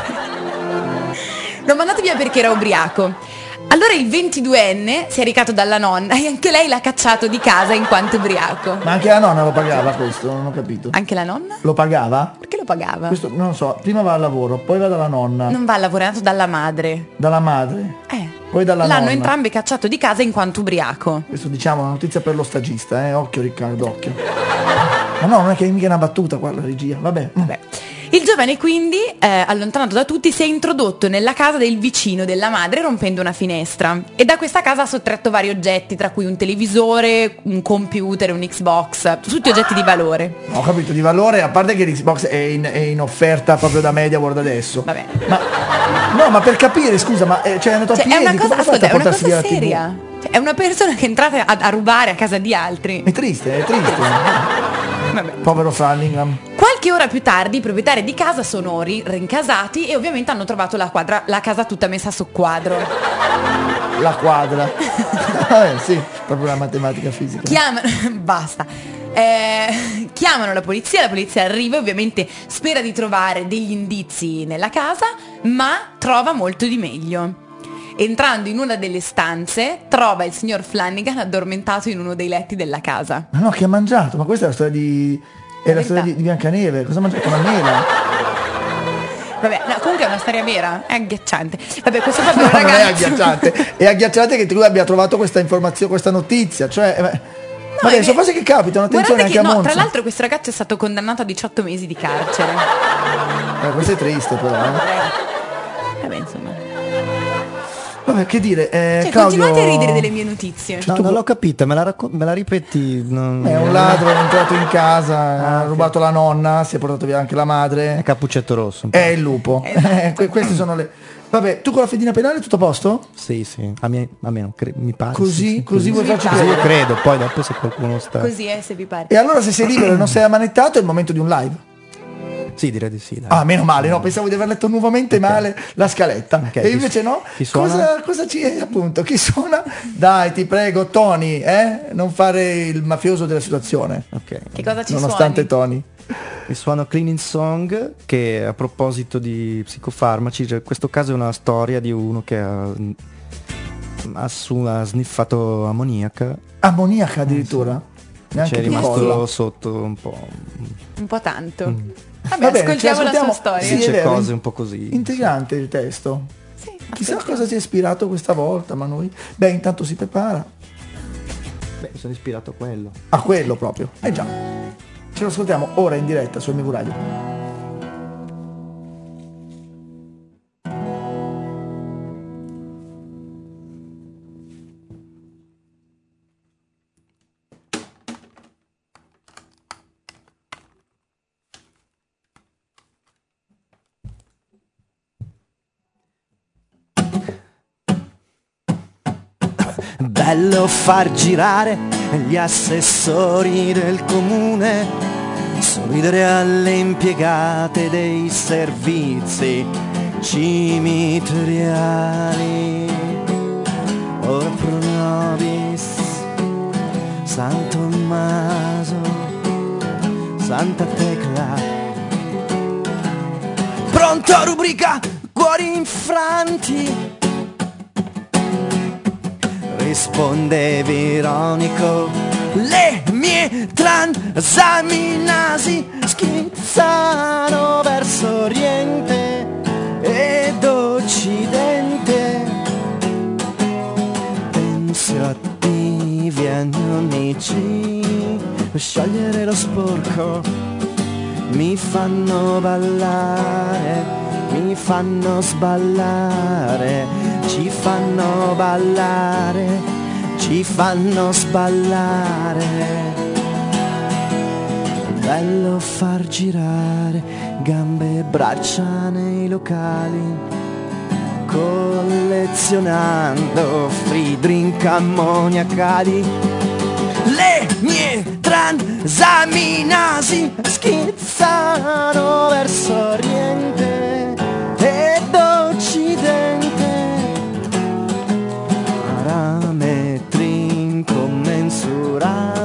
L'ho mandato via perché era ubriaco. Allora il ventiduenne si è recato dalla nonna e anche lei l'ha cacciato di casa in quanto ubriaco. Ma anche la nonna lo pagava questo, non ho capito. Anche la nonna? Lo pagava? Perché lo pagava? Questo non lo so, prima va al lavoro, poi va dalla nonna. Non va, ha lavorato dalla madre. Dalla madre. Eh. Poi dalla L'hanno nonna. entrambe cacciato di casa in quanto ubriaco. Questo diciamo è una notizia per lo stagista, eh. Occhio Riccardo, occhio. Ma no, non è che è mica una battuta qua la regia, vabbè. Vabbè. Il giovane quindi, eh, allontanato da tutti, si è introdotto nella casa del vicino della madre rompendo una finestra. E da questa casa ha sottratto vari oggetti, tra cui un televisore, un computer, un Xbox, tutti oggetti di valore. Ho capito, di valore, a parte che l'Xbox è in, è in offerta proprio da MediaWorld adesso. Vabbè. Ma no, ma per capire, scusa, ma eh, cioè è andato a Cioè, è piedi, una cosa, come ha fatto ascolta, a è una portarsi via cosa la T V? seria. Cioè, è una persona che è entrata a, a rubare a casa di altri. È triste, è triste. Vabbè. Povero Flanagan. Qualche ora più tardi i proprietari di casa sono ri- rincasati e ovviamente hanno trovato la, quadra- la casa tutta messa a soqquadro. La quadra. eh, sì, proprio la matematica fisica. Chiamano, basta. Eh, chiamano la polizia, la polizia arriva e ovviamente spera di trovare degli indizi nella casa, ma trova molto di meglio. Entrando in una delle stanze, trova il signor Flanagan addormentato in uno dei letti della casa. Ma no, che ha mangiato? Ma questa è la storia di. È la Verità. storia di, di Biancaneve. Cosa ha mangiato? Una mela? Vabbè, no, comunque è una storia vera, è agghiacciante. Vabbè, questo proprio No, non è ragazzo. agghiacciante. È agghiacciante che tu abbia trovato questa informazione, questa notizia. Cioè. eh, Vabbè, è sono ve- cose che capitano, attenzione Guardate anche che, a no, Monza. tra l'altro questo ragazzo è stato condannato a diciotto mesi di carcere. Eh, questo è triste però. Eh. Vabbè, insomma. Vabbè, che dire, eh, Cioè, Claudio. continuate a ridere delle mie notizie. No, non l'ho capita, me la, racco- me la ripeti? Non- È un ladro, è entrato in casa, ha ok. rubato la nonna, si è portato via anche la madre. È Cappuccetto Rosso. un po'. È il lupo. Esatto. Eh, que- queste sono le. Vabbè, tu con la fedina penale tutto a posto? Sì, sì, a me, a me non cre- mi pare. Così? sì, sì, Così vuoi farci Così credere? io credo, poi dopo se qualcuno sta... Così è, se vi pare. E allora se sei libero e non sei ammanettato è il momento di un live. Sì, direi di sì. dai. Ah, meno male, no, pensavo di aver letto nuovamente male la scaletta. Ok, E chi- invece no. chi suona? Cosa, cosa ci è appunto? Chi suona? Dai, ti prego, Tony, eh? Non fare il mafioso della situazione. Ok. Che cosa ci Nonostante suoni? Tony. Mi suono Cleaning Song, che a proposito di psicofarmaci, cioè, questo caso è una storia di uno che ha, ha, su- ha sniffato ammoniaca, Ammoniaca addirittura. Neanche c'è più rimasto colla. sotto un po'. Un po' tanto. Mm. Vabbè, Va bene, ci ascoltiamo la sua ascoltiamo. storia. Sì, è Dice vero. cose un po' così. Intrigante il testo. Sì, Chissà ascoltiamo. cosa si è ispirato questa volta, ma noi. Beh, intanto si prepara. Beh, mi sono ispirato a quello. A quello proprio. Eh già. Ce lo ascoltiamo ora in diretta su M V Radio. Bello far girare gli assessori del comune, sorridere alle impiegate dei servizi cimiteriali. Ora pro nobis, San Tommaso, Santa Tecla. Pronto rubrica cuori infranti, risponde ironico, le mie transaminasi schizzano verso oriente ed occidente. Pensiativi amici, sciogliere lo sporco, mi fanno ballare, mi fanno sballare, ci fanno ballare, ci fanno sballare. Bello far girare gambe e braccia nei locali, collezionando free drink ammoniacali. Le mie transaminasi schizzano verso oriente ed occidente, parametri incommensurabili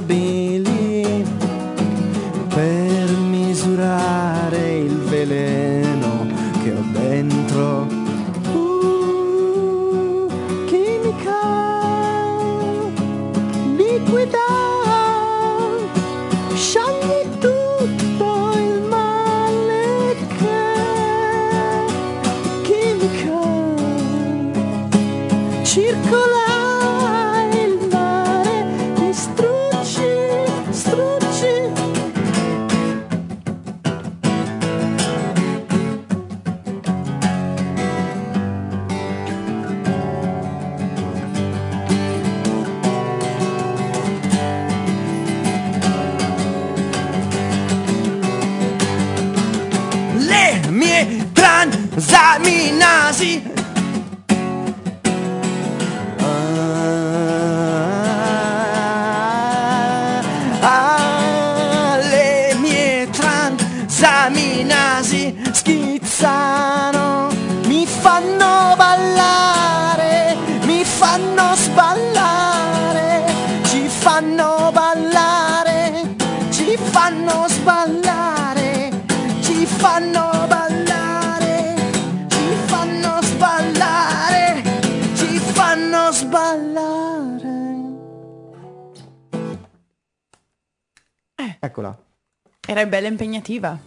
che ho dentro. Uh, chimica, liquida, sciogli tutto il male che chimica circola il mare, distruggi, distruggi. Le mie transaminasi Ah, le mie transaminasi schizzano, mi fanno ballare, mi fanno sballare, ci fanno ballare, ci fanno sballare, ci fanno ballare, ci fanno sballare, ci fanno sballare. Eccola. Era bella impegnativa.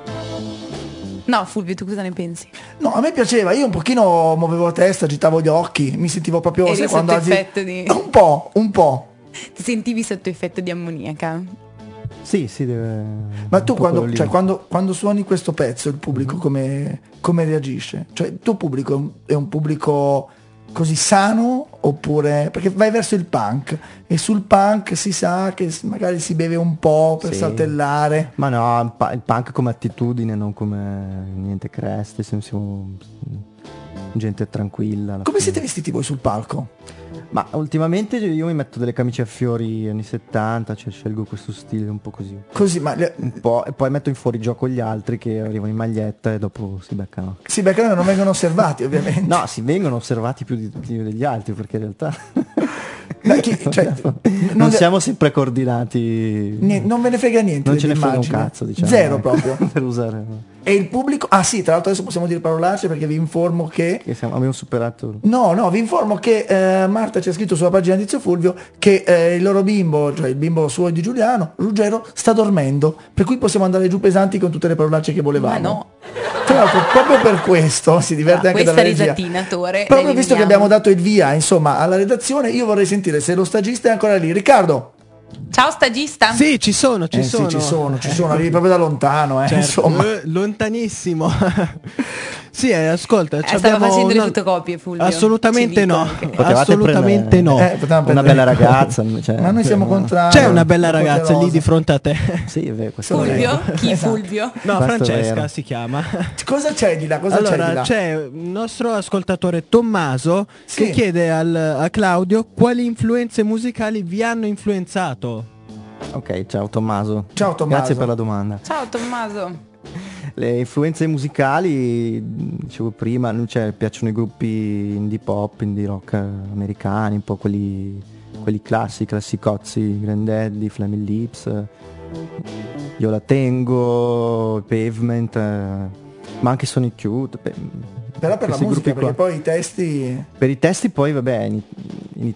No, Fulvio, tu cosa ne pensi? No, a me piaceva, io un pochino muovevo la testa, agitavo gli occhi, mi sentivo proprio... Eri sai, sotto quando alzi- effetto di- Un po', un po'. Ti sentivi sotto effetto di ammoniaca? Sì, sì, deve... Ma tu un po' quando, quello lì. cioè, quando, quando suoni questo pezzo, il pubblico come, come reagisce? Cioè, il tuo pubblico è un, è un pubblico così sano oppure... Perché vai verso il punk e sul punk si sa che s- magari si beve un po' per Sì. saltellare. Ma no, il pa- il punk come attitudine, non come niente creste, siamo, siamo gente tranquilla. alla Come fine. siete vestiti voi sul palco? Ma ultimamente io mi metto delle camicie a fiori anni settanta, cioè scelgo questo stile un po' così. Così, ma le- Un po', e poi metto in fuorigioco gli altri che arrivano in maglietta e dopo si beccano. si beccano e non vengono osservati ovviamente. No, si vengono osservati più, di, più degli altri perché in realtà Ma chi- cioè, non, non- siamo sempre coordinati. Niente, non ve ne frega niente Non ce ne frega un dell'immagine. cazzo, diciamo. Zero ecco, proprio. per usare. E il pubblico... Ah sì, tra l'altro adesso possiamo dire parolacce perché vi informo che... Che siamo, abbiamo superato. No, no, vi informo che eh, Marta ci ha scritto sulla pagina di Zio Fulvio che eh, il loro bimbo, cioè il bimbo suo e di Giuliano, Ruggero, sta dormendo. Per cui possiamo andare giù pesanti con tutte le parolacce che volevamo. Ma no. Tra l'altro, proprio per questo si diverte Ah, anche questa dalla regia. risatina, Tore, Proprio la visto che eliminiamo. abbiamo dato il via, insomma, alla redazione, io vorrei sentire se lo stagista è ancora lì. Riccardo! Ciao stagista. Sì, ci sono, ci Eh, sono. Sì, ci sono, ci sono, arrivi proprio da lontano, eh, Certo, insomma. eh, lontanissimo. Sì, eh, ascolta, ci Eh, stava abbiamo facendo le una- fotocopie, Fulvio. Assolutamente Ci no. dicono che- Potevate Assolutamente prendere- no. Eh, potevamo Una prendere- bella ragazza. Cioè, Ma noi siamo no. contrari. C'è una bella Poche ragazza lì rose. di fronte a te. Sì, è vero, questo è Fulvio? vero. Chi Esatto. Fulvio? No, Questo è Francesca vero. si chiama. Cosa c'è di là? Cosa c'è di Allora là? c'è un nostro ascoltatore Tommaso Sì. che chiede al- a Claudio quali influenze musicali vi hanno influenzato. Ok, ciao Tommaso. Ciao, Tommaso. Grazie per la domanda. Ciao Tommaso. Le influenze musicali, dicevo prima, non c'è, piacciono i gruppi indie pop, indie rock americani, un po' quelli, quelli classici, classicozzi, Granddaddy, Flaming Lips, eh, Io la tengo, Pavement, eh, ma anche Sonic Youth. pe- Però per la questi musica, gruppi perché qua. poi i testi... Per i testi poi, vabbè, in, in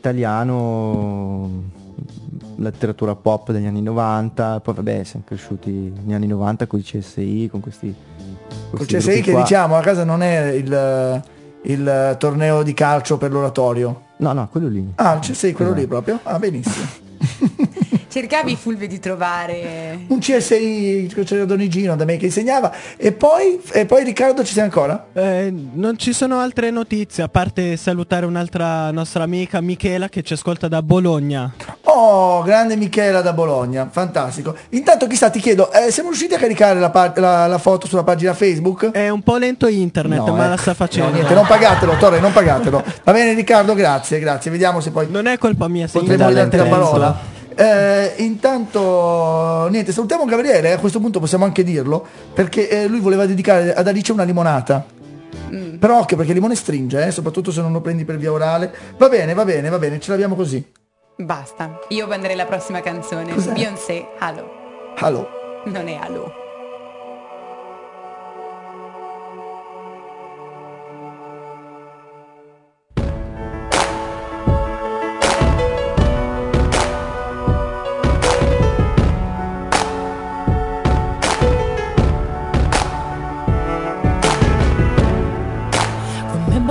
italiano letteratura pop degli anni novanta, poi vabbè siamo cresciuti negli anni novanta con i C S I, con questi... Col questi C S I gruppi che qua. diciamo a casa non è il, il torneo di calcio per l'oratorio. No, no, quello lì. Ah, il C S I, quello lì Esatto. proprio? Ah, benissimo. Cercavi Fulvio di trovare... Un C S I, c'era Donigino da me che insegnava. E poi, e poi Riccardo ci sei ancora? Eh, non ci sono altre notizie, a parte salutare un'altra nostra amica Michela che ci ascolta da Bologna. Oh, grande Michela da Bologna, fantastico. Intanto chissà, ti chiedo, eh, siamo riusciti a caricare la, pa- la- la foto sulla pagina Facebook? È un po' lento internet, No, ma eh. la sta No, facendo. niente, non pagatelo, Torre, non pagatelo. Va bene Riccardo, grazie, grazie. Vediamo se poi Non è colpa mia se potremo internet ridarti la è lento. parola. Eh, intanto niente, salutiamo Gabriele, a questo punto possiamo anche dirlo, perché eh, lui voleva dedicare ad Alice una limonata. Però occhio perché il limone stringe, eh, soprattutto se non lo prendi per via orale. Va bene, va bene, va bene, ce l'abbiamo così. Basta. Io prenderei la prossima canzone. Cos'è? Beyoncé, Halo. Allo. Non è Halo.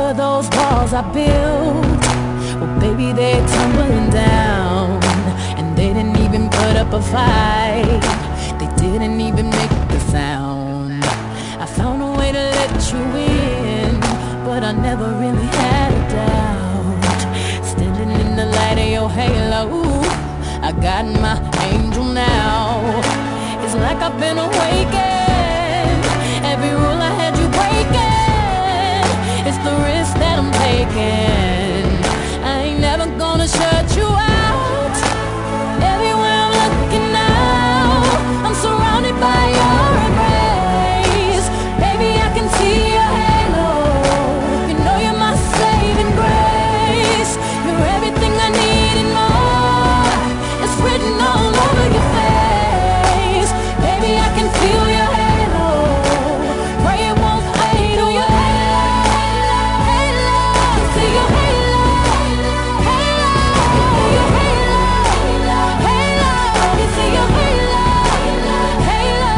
Remember those walls I built? Well, baby, they're tumbling down, and they didn't even put up a fight. They didn't even make the sound. I found a way to let you in, but I never really had a doubt. Standing in the light of your halo, I got my angel now. It's like I've been awakened. Every rule I had you breaking. It's the risk that I'm taking. I ain't never gonna shut you out. Everywhere I'm looking now, I'm surrounded by your embrace. Baby, I can see your halo. You know you're my saving grace. You're everything I need and more. It's written all over your face. Baby, I can feel your halo. Pray it won't fade. Oh, your halo, halo. See your halo, halo. Your halo, halo. You see your halo, halo.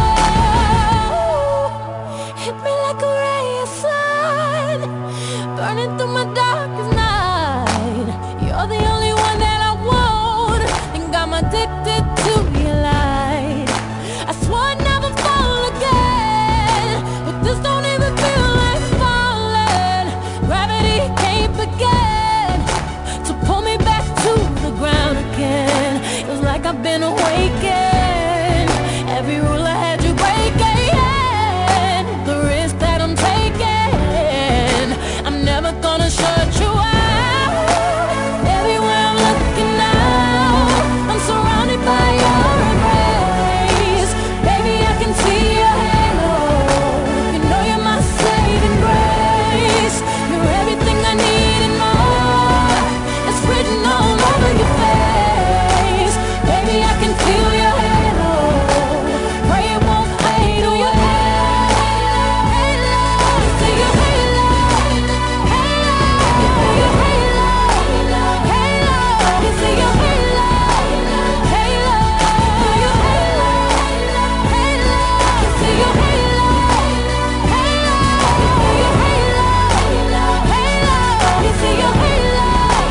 Hit me like a ray of sun, burning through my darkest night. You're the only one that I want, think I'm addicted to your light. I swore I'd never fall again, but this don't even feel like falling. Gravity can't begin to pull me back to the ground again. Feels like I've been awakened. Every rule I had you breaking. The risk that I'm taking, I'm never gonna shut you out. Everywhere I'm looking now, I'm surrounded by your embrace. Baby, I can see your halo. You know you're my saving grace. You're everything I need and more. It's written all over your face. Baby, I can feel your halo. Pray it won't fade. Oh, your halo, halo. See your halo, halo. Your halo, halo. You see your halo, halo. Your halo, halo. See your halo, halo. Your halo, halo. You see your halo,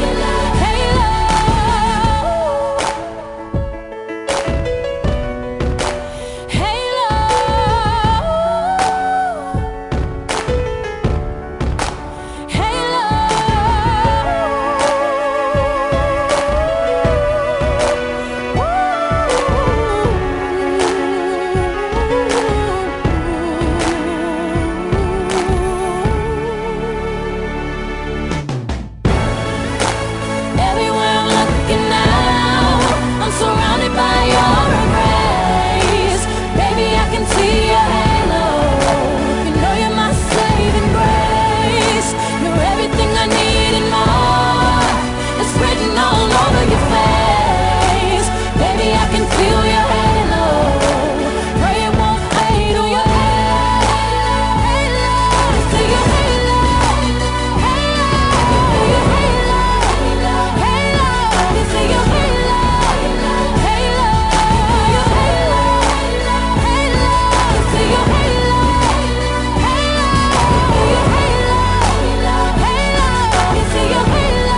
everywhere I'm looking now, I'm surrounded by your embrace. Baby, I can see your halo. You know you're my saving grace. You're everything I need and more. It's written all over your face. Baby, I can feel your halo. Pray it won't fade. Oh, your halo, halo. See your halo, halo. Your halo, halo. You see your halo, halo. Your halo, halo. See your halo, halo. Your halo, halo. You see your halo,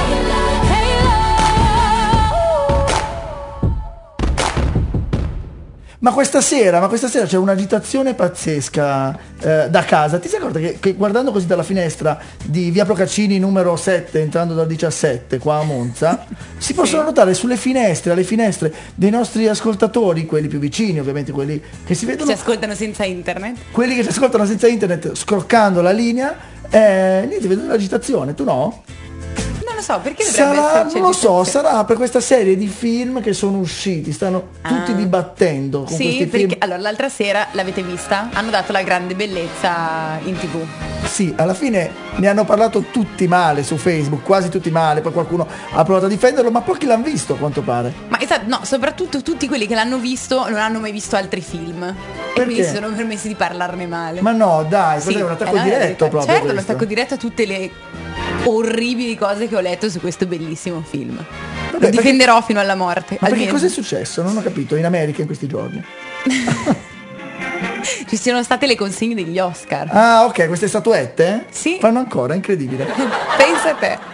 halo. Ma questa sera, ma questa sera c'è un'agitazione pazzesca eh, da casa. Ti sei accorta che, che guardando così dalla finestra di via Procaccini numero sette, entrando dal diciassette qua a Monza, si possono notare sulle finestre, alle finestre dei nostri ascoltatori, quelli più vicini, ovviamente quelli che si vedono, Ci ascoltano senza internet. quelli che ci ascoltano senza internet, scroccando la linea, eh, niente, vedo l'agitazione, tu no? Non lo so, perché dovrebbe Sarà, esserci non lo so, agitazione? sarà per questa serie di film che sono usciti, stanno tutti Ah. dibattendo con Sì, questi perché film. allora l'altra sera l'avete vista? Hanno dato la grande bellezza in tv. Sì, alla fine ne hanno parlato tutti male su Facebook, quasi tutti male, poi qualcuno ha provato a difenderlo, ma pochi l'hanno visto a quanto pare. Ma esatto, no, soprattutto tutti quelli che l'hanno visto non hanno mai visto altri film. E quindi si sono permessi di parlarne male. Ma no, dai, Sì, cos'è un attacco è la diretto verità. proprio Certo, questo. lo stacco diretto a tutte le orribili cose che ho letto su questo bellissimo film. Lo perché- difenderò fino alla morte. Ma perché almeno. cosa è successo? Non ho capito, in America in questi giorni. ci siano state le consegne degli Oscar. Ah, ok, queste statuette? Sì. Fanno ancora, incredibile. Pensa a te.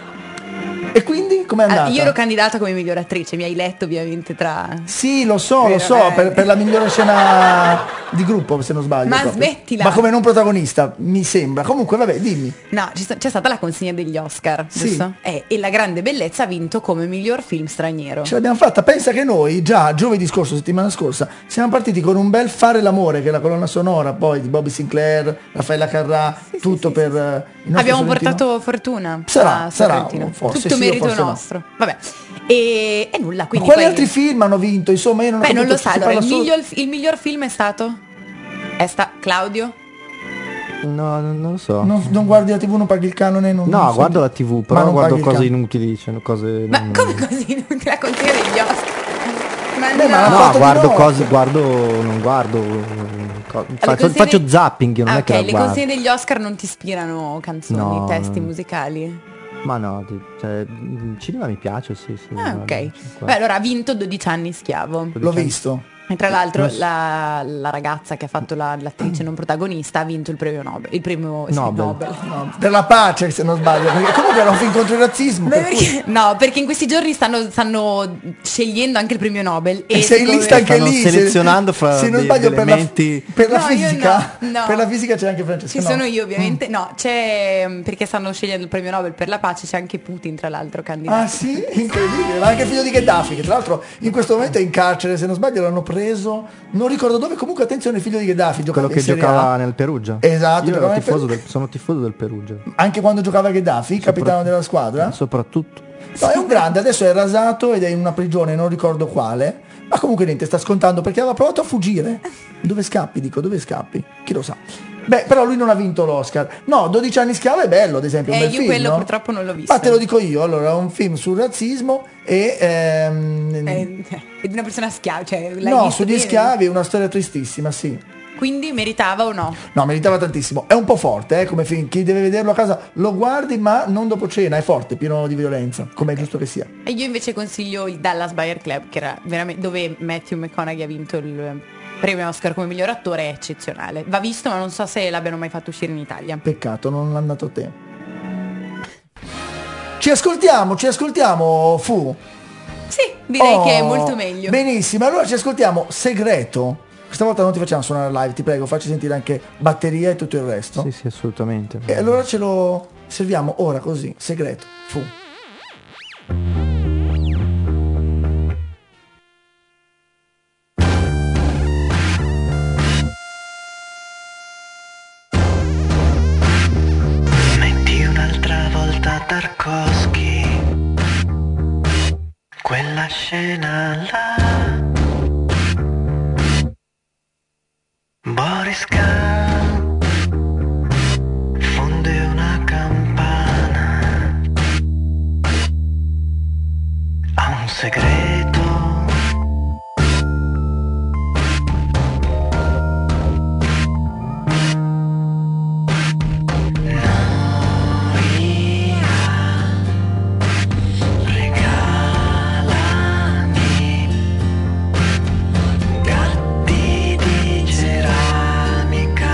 E quindi com'è andata? Ah, io ero candidata come miglior attrice, mi hai letto ovviamente tra... Sì, lo so, lo so, Veramente. per, per la migliore scena di gruppo, se non sbaglio. Ma proprio. smettila. Ma come non protagonista, mi sembra. Comunque, vabbè, dimmi. No, ci so- c'è stata la consegna degli Oscar, Sì. giusto? Eh, e La Grande Bellezza ha vinto come miglior film straniero. Ce l'abbiamo fatta. Pensa che noi già giovedì scorso, settimana scorsa, siamo partiti con un bel Fare l'amore, che è la colonna sonora poi di Bobby Sinclair, Raffaella Carrà, tutto sì, per sì. eh, il nostro Abbiamo Sorrentino. portato fortuna. Sarà, a sarà, Sorrentino. forse Tutto sì o merito forse no. nostro. Vabbè. E, e nulla, Ma quindi quali poi... altri film hanno vinto? Insomma, io non ho Beh, non capito, lo sa, si allora, il, parla solo- miglior, il miglior film è stato? È sta Claudio? No, non non lo so. Non, non guardi la tivù, non paghi il canone? Non, No, non guardo senti- la tivù, Ma però non guardo paghi il cose canone. inutili, cioè cose... Ma non- come così? Non te la consiglio degli Oscar? Ma Beh, no. ma- No, fatto di guardo no. cose, guardo, non guardo, co- faccio, consigli- faccio zapping, io non Ah, è che ok, la le guardo. consegne degli Oscar non ti ispirano canzoni, No, testi no. musicali? Ma no, di- cioè, il cinema mi piace, sì, sì. Ah, guardo, ok. sì, Beh, guardo. allora ha vinto dodici anni schiavo. L'ho visto. E tra l'altro Non so- la, la ragazza che ha fatto la- l'attrice non protagonista ha vinto il premio Nobel. Il premio sì, Nobel. Nobel. No, per la pace, se non sbaglio. Perché comunque era un film contro il razzismo. Beh, per cui- perché- no, perché in questi giorni stanno, stanno scegliendo anche il premio Nobel. E sei in siccome- lista anche Stanno lì. se- selezionando fra se non dei- sbaglio degli per la, elementi- per la No, io fisica. no, no. Per la fisica c'è anche Francesco. Ci no. sono io ovviamente. No, c'è perché stanno scegliendo il premio Nobel per la pace, c'è anche Putin tra l'altro candidato. Ah sì? Incredibile. Ma anche il figlio di Gheddafi, che tra l'altro in questo momento è in carcere, se non sbaglio l'hanno preso. Non ricordo dove, comunque attenzione, il figlio di Gheddafi giocava Quello che in Serie giocava A. nel Perugia. Esatto, Io giocava ero nel tifoso Perugia. del, sono tifoso del Perugia. Anche quando giocava Gheddafi, capitano della squadra. Soprattutto. No, è un grande, adesso è rasato ed è in una prigione, non ricordo quale. Ma comunque niente, sta scontando perché aveva provato a fuggire. Dove scappi, dico, dove scappi? Chi lo sa. Beh, però lui non ha vinto l'Oscar. No, dodici anni schiavo è bello, ad esempio, un Eh, bel io film, quello no? purtroppo non l'ho visto. Ma te lo dico io, allora, è un film sul razzismo e... ehm, Eh, è di una persona schiava, cioè l'hai no, visto sugli bene? schiavi, è una storia tristissima, sì. Quindi meritava o no? No, meritava tantissimo. È un po' forte, eh, come film. Chi deve vederlo a casa lo guardi, ma non dopo cena, è forte, pieno di violenza, come è giusto che sia. E io invece consiglio il Dallas Buyer Club, che era veramente dove Matthew McConaughey ha vinto il premio Oscar come miglior attore, è eccezionale. Va visto, ma non so se l'abbiano mai fatto uscire in Italia. Peccato, non l'ha andato a te. Ci ascoltiamo, ci ascoltiamo, Fu. Sì, direi Oh, che è molto meglio. Benissimo, allora ci ascoltiamo Segreto. Questa volta non ti facciamo suonare live, ti prego, facci sentire anche batteria e tutto il resto. Sì, sì, assolutamente. E allora ce lo serviamo ora così, Segreto, Fu. Metti un'altra volta Tarkovsky, quella scena là. Boris Kahn fonde una campana, ha un segreto. Regalami gatti di ceramica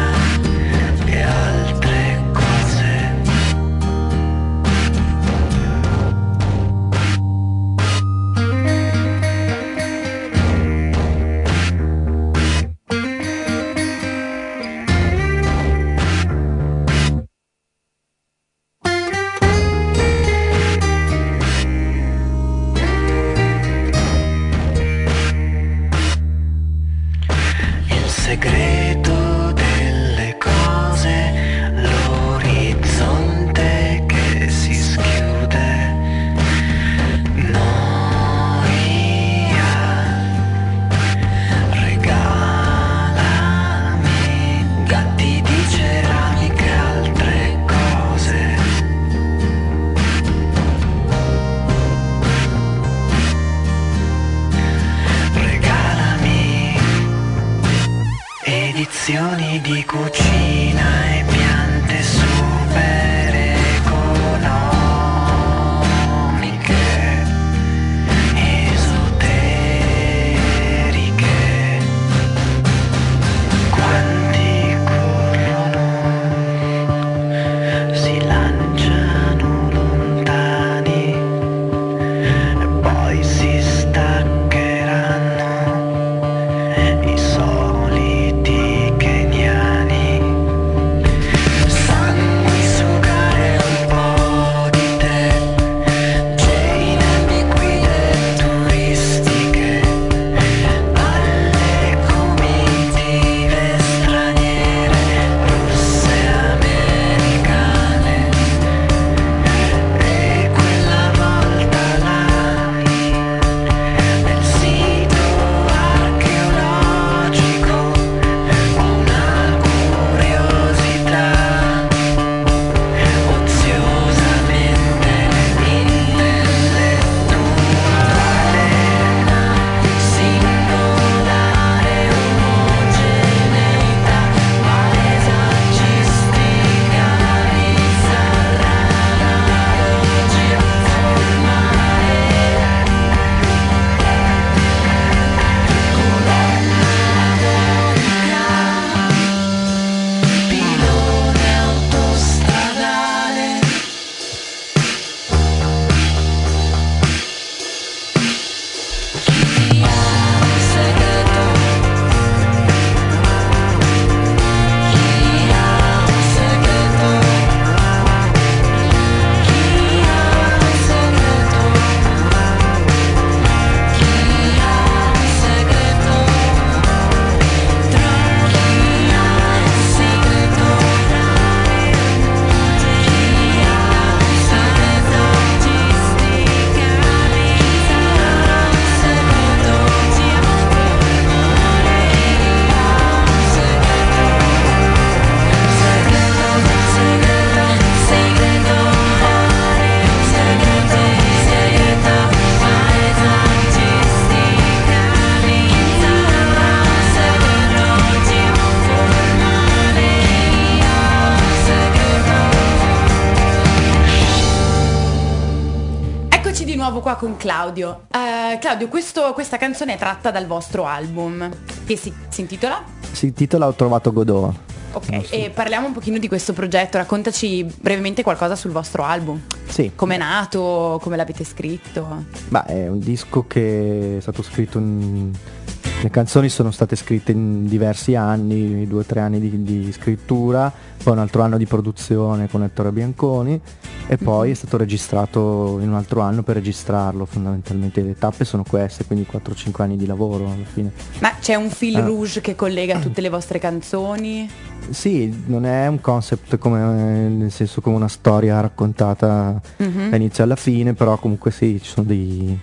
qua con Claudio. Eh, Claudio, questo- questa canzone è tratta dal vostro album, che si, si intitola? Si intitola Ho trovato Godot. Ok, e parliamo un pochino di questo progetto, raccontaci brevemente qualcosa sul vostro album. Sì. Come è nato, come l'avete scritto? Ma è un disco che è stato scritto in... Le canzoni sono state scritte in diversi anni, due o tre anni di, di scrittura, poi un altro anno di produzione con Ettore Bianconi e poi Mm-hmm. è stato registrato in un altro anno per registrarlo. Fondamentalmente le tappe sono queste, quindi quattro cinque anni di lavoro alla fine. Ma c'è un fil Ah. rouge che collega tutte le vostre canzoni? Sì, non è un concept come, nel senso come una storia raccontata Mhm. da inizio alla fine, però comunque sì, ci sono dei...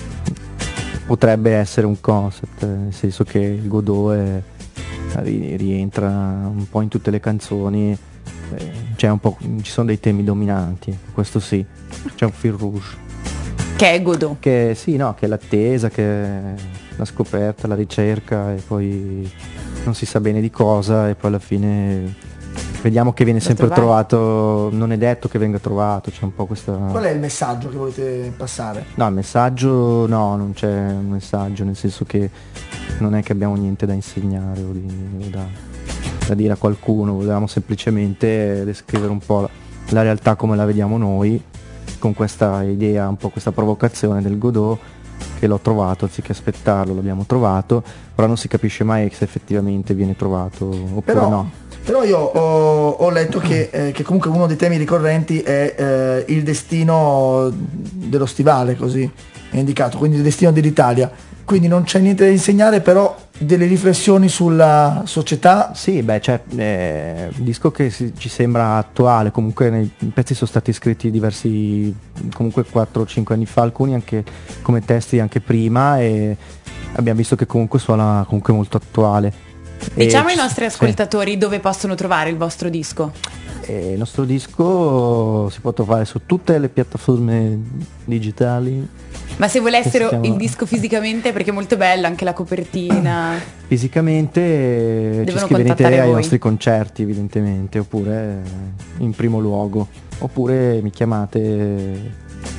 potrebbe essere un concept, nel senso che il Godot è- ri- rientra un po' in tutte le canzoni, eh, c'è un po', ci sono dei temi dominanti, questo sì, c'è un fil rouge. Che è Godot. Che sì, no, che è l'attesa, che è la scoperta, la ricerca e poi non si sa bene di cosa e poi alla fine vediamo che viene Da sempre trovare. trovato, non è detto che venga trovato, c'è un po' questa... Qual è il messaggio che volete passare? No, il messaggio no, non c'è un messaggio, nel senso che non è che abbiamo niente da insegnare o, di, o da, da dire a qualcuno, volevamo semplicemente descrivere un po' la, la realtà come la vediamo noi, con questa idea, un po' questa provocazione del Godot, che l'ho trovato, anziché aspettarlo l'abbiamo trovato, però non si capisce mai se effettivamente viene trovato oppure Però, no. però io ho, ho letto che, eh, che comunque uno dei temi ricorrenti è eh, il destino dello stivale, così è indicato, quindi il destino dell'Italia. Quindi non c'è niente da insegnare, però delle riflessioni sulla società. Sì, beh, cioè, è un disco che si- ci sembra attuale, comunque nei, i pezzi sono stati scritti diversi, comunque quattro o cinque anni fa, alcuni anche come testi anche prima e abbiamo visto che comunque suona comunque molto attuale. E Diciamo ai ci- nostri sì. ascoltatori dove possono trovare il vostro disco. E il nostro disco si può trovare su tutte le piattaforme digitali. Ma se volessero Che si chiama- il disco fisicamente, perché è molto bello anche la copertina. Fisicamente eh, ci Devono scriverete contattare ai voi. nostri concerti evidentemente, oppure eh, in primo luogo, oppure mi chiamate,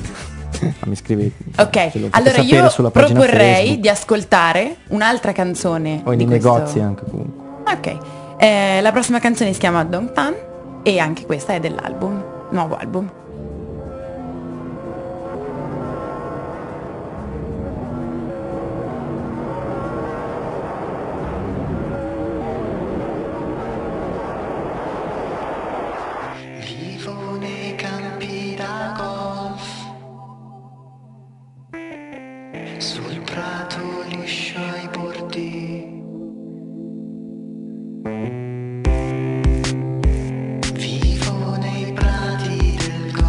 ah, mi scrivete. Ok, se lo fate allora sapere io sulla pagina proporrei Facebook, di ascoltare un'altra canzone o di nei questo- negozi anche comunque. Ok, eh, la prossima canzone si chiama Dong Tan e anche questa è dell'album, nuovo album. Vivo nei campi da golf, sul prato liscio ai bordi. Vivo nei prati del golf.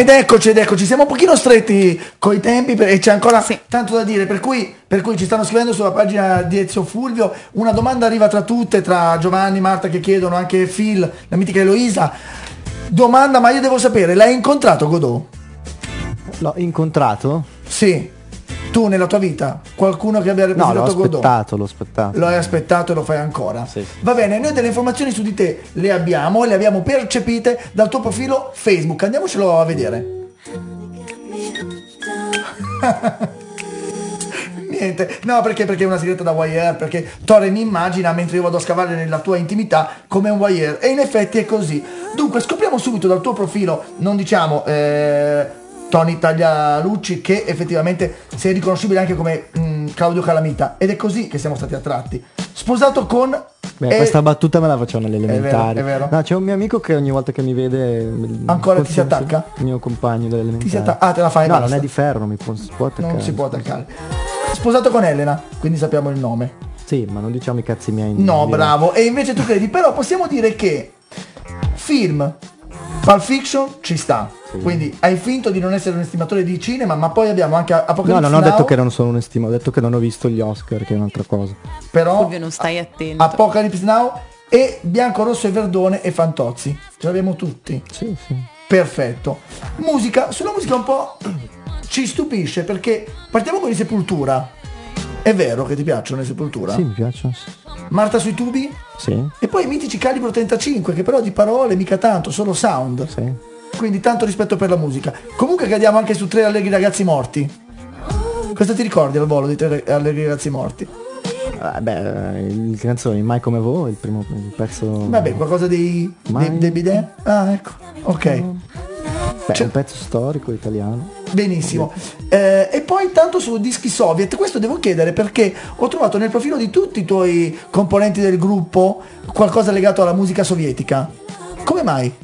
Ed eccoci, ed eccoci, siamo un pochino stretti coi tempi per- e c'è ancora Sì. tanto da dire, per cui, per cui ci stanno scrivendo sulla pagina di Ezio Fulvio, una domanda arriva tra tutte, tra Giovanni, Marta che chiedono, anche Phil, la mitica Eloisa. Domanda, ma io devo sapere, l'hai incontrato Godot? L'ho incontrato? Sì. Tu nella tua vita, qualcuno che abbia No, l'ho representato Godot? aspettato, l'ho aspettato. Lo hai aspettato e lo fai ancora. Sì. Va bene, noi delle informazioni su di te le abbiamo, le abbiamo percepite dal tuo profilo Facebook. Andiamocelo a vedere. Niente, no, perché perché è una segreta da voyeur, perché Tore mi immagina mentre io vado a scavare nella tua intimità come un voyeur, e in effetti è così. Dunque scopriamo subito dal tuo profilo, non diciamo eh, Tony Taglialucci, che effettivamente sei riconoscibile anche come mh, Claudio Calamita, ed è così che siamo stati attratti. Sposato con... Beh, e- questa battuta me la facevano alle elementari. È vero, è vero. No, c'è un mio amico che ogni volta che mi vede Ancora ti si attacca? Il mio compagno delle elementari. Ti si atta- ah, te la fai, No, basta. non è di ferro, non mi può, si può attaccare. Non si può attaccare. Sposato con Elena, quindi sappiamo il nome. Sì, ma non diciamo i cazzi miei. No, in- bravo. E invece tu credi, però possiamo dire che film Pulp Fiction ci sta. Quindi hai finto di non essere un estimatore di cinema, ma poi abbiamo anche Apocalypse No, non ho Now, detto che non sono un estimo, ho detto che non ho visto gli Oscar, che è un'altra cosa. però Fulvio, non stai attento. Apocalypse Now e Bianco, Rosso e Verdone e Fantozzi. Ce l'abbiamo tutti. Sì, sì. Perfetto. Musica, sulla musica un po' ci stupisce perché partiamo con i Sepultura. È vero che ti piacciono i Sepultura? Sì, mi piacciono. Sì. Marta sui tubi? Sì, E poi i mitici Calibro trentacinque, che però di parole mica tanto, solo sound. sì. Quindi tanto rispetto per la musica. Comunque cadiamo anche su Tre allegri ragazzi morti. Cosa ti ricordi al volo di Tre allegri ragazzi morti? Vabbè, il canzone Mai come voi, il primo il pezzo. Vabbè, qualcosa dei, Mai. dei, dei bidet? Ah, ecco. Ok. Beh, cioè- un pezzo storico italiano. Benissimo. Eh, e poi tanto su dischi soviet, questo devo chiedere perché ho trovato nel profilo di tutti i tuoi componenti del gruppo qualcosa legato alla musica sovietica. Come mai?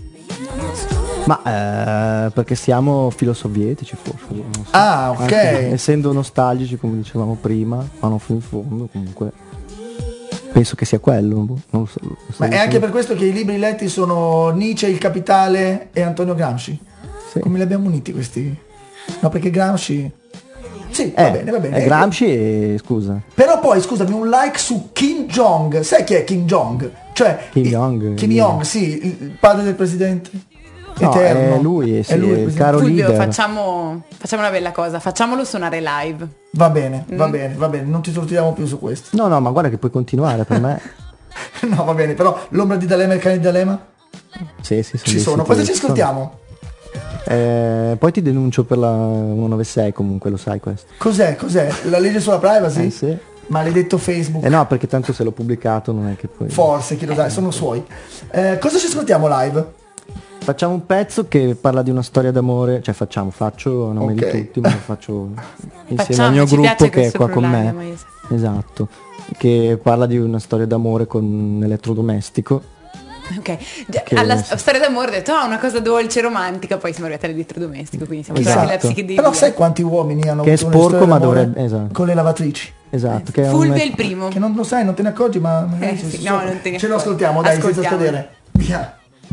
Ma eh, perché siamo filosovietici forse. Non so. Ah, ok. Anche essendo nostalgici, come dicevamo prima, ma non fino in fondo, comunque. Penso che sia quello. boh, Non lo so. lo so- Ma è anche per questo che i libri letti sono Nietzsche, Il Capitale e Antonio Gramsci. Sì. Come li abbiamo uniti questi? No, perché Gramsci... Sì, Eh, va bene, va bene. È Gramsci e scusa. Però poi, scusami, un like su Kim Jong. Sai chi è Kim Jong? Cioè, Kim i- Jong, Kim il- Jong, sì, il il padre del presidente. No, Eterno. è lui, sì, È lui il il presidente. caro Fulvio, leader. facciamo, facciamo una bella cosa, facciamolo suonare live. Va bene, va Mm. bene, va bene, non ti torturiamo più su questo. No, no, ma guarda che puoi continuare per me. No, va bene, però l'ombra di D'Alema e il cane di D'Alema Sì, sì, ci dei sono. siti Cosa ci dove ci sono. ascoltiamo? Eh, poi ti denuncio per la centonovantasei comunque, lo sai questo. Cos'è? Cos'è? La legge sulla privacy? Eh, sì. Maledetto Facebook. Eh no, perché tanto se l'ho pubblicato non è che poi... Forse, chi lo sa, sono suoi. Eh, cosa ci ascoltiamo live? Facciamo un pezzo che parla di una storia d'amore, cioè facciamo, faccio a nome Ok. di tutti, ma lo faccio insieme Facciamo, al mio ci gruppo piace che è questo qua con plurale, me. Moise. Esatto. Che parla di una storia d'amore con un elettrodomestico. Ok, Già, Che- alla s- storia d'amore ho detto ah, una cosa dolce, romantica, poi siamo arrivati all'elettrodomestico, quindi siamo Esatto. arrivati alla psichedelia. Però sai quanti uomini hanno Che è avuto una sporco, storia ma d'amore dovrebbe- esatto. con le lavatrici? Esatto. Che è Fulvio un... è il primo. Che non lo sai, non te ne accorgi, ma magari Eh, ci sì, sono. no, non te ne ce lo accorgi. ascoltiamo, dai, senza Ascoltiamolo. scadere. Via.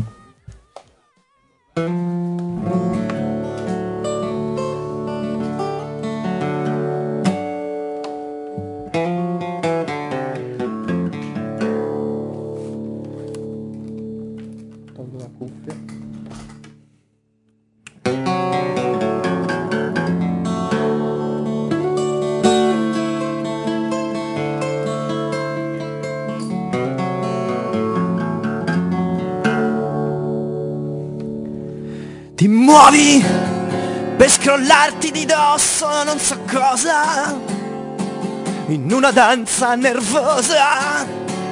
Ti muovi per scrollarti di dosso non so cosa, in una danza nervosa.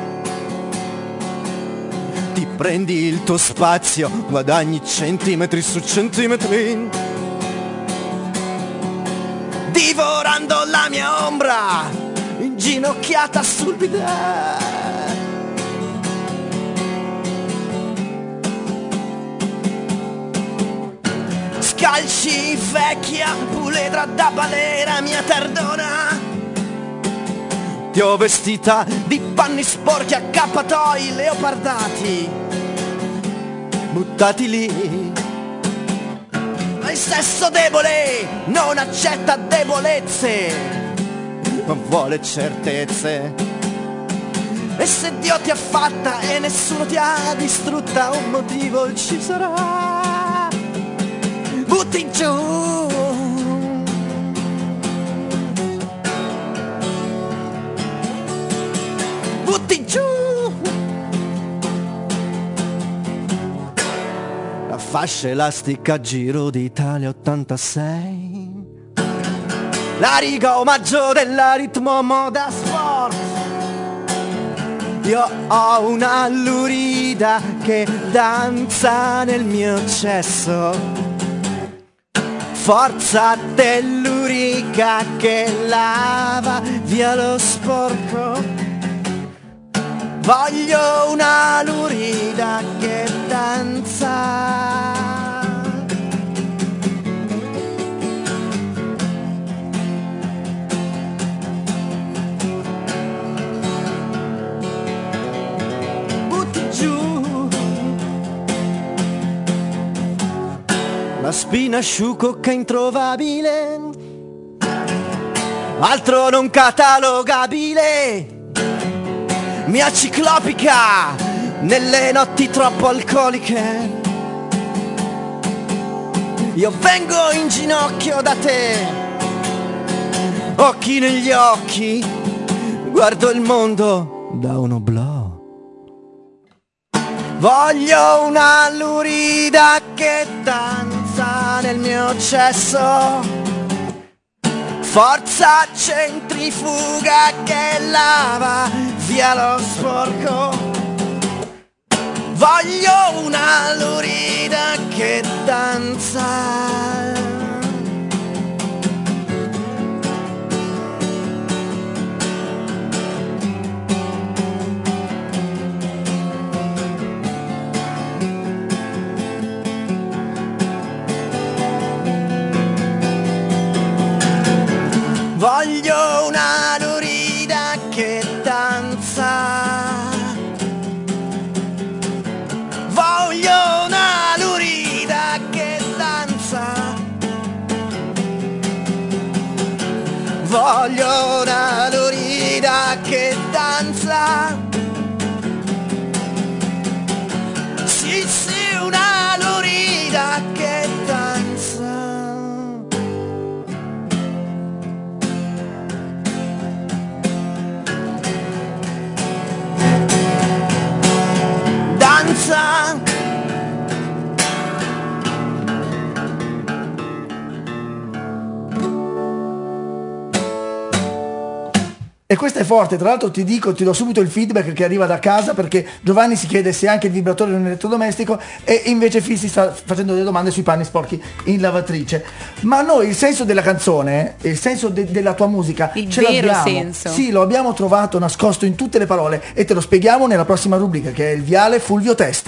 Ti prendi il tuo spazio, guadagni centimetri su centimetri, divorando la mia ombra, inginocchiata sul bidet. Scalci, vecchia, puledra da balera, mia tardona. Ti ho vestita di panni sporchi, accappatoi leopardati, buttati lì. il sesso debole non accetta debolezze, ma vuole certezze. e se Dio ti ha fatta e nessuno ti ha distrutta, un motivo ci sarà. Butti giù, butti giù La fascia elastica Giro d'Italia ottantasei, la riga omaggio dell'aritmo moda sport. io ho una lurida che danza nel mio cesso, forza tellurica che lava via lo sporco. Voglio una lurida che danza. Butti giù La spina sciucocca introvabile, altro non catalogabile, mia ciclopica nelle notti troppo alcoliche. Io vengo in ginocchio da te, occhi negli occhi, guardo il mondo da un oblò. Voglio una lurida che danza nel mio cesso, forza centrifuga che lava via lo sporco. Voglio una lurida che danza. Voglio una lurida che danza. Voglio una lurida che danza. Voglio una lurida che danza. Sì, sì, una lurida che danza. Danza. E questo è forte, tra l'altro ti dico, ti do subito il feedback che arriva da casa, perché Giovanni si chiede se anche il vibratore è un elettrodomestico e invece Fissi sta facendo delle domande sui panni sporchi in lavatrice. Ma noi il senso della canzone, il senso de- della tua musica, Il ce vero l'abbiamo. senso. Sì, lo abbiamo trovato nascosto in tutte le parole e te lo spieghiamo nella prossima rubrica, che è il Viale Fulvio Testi.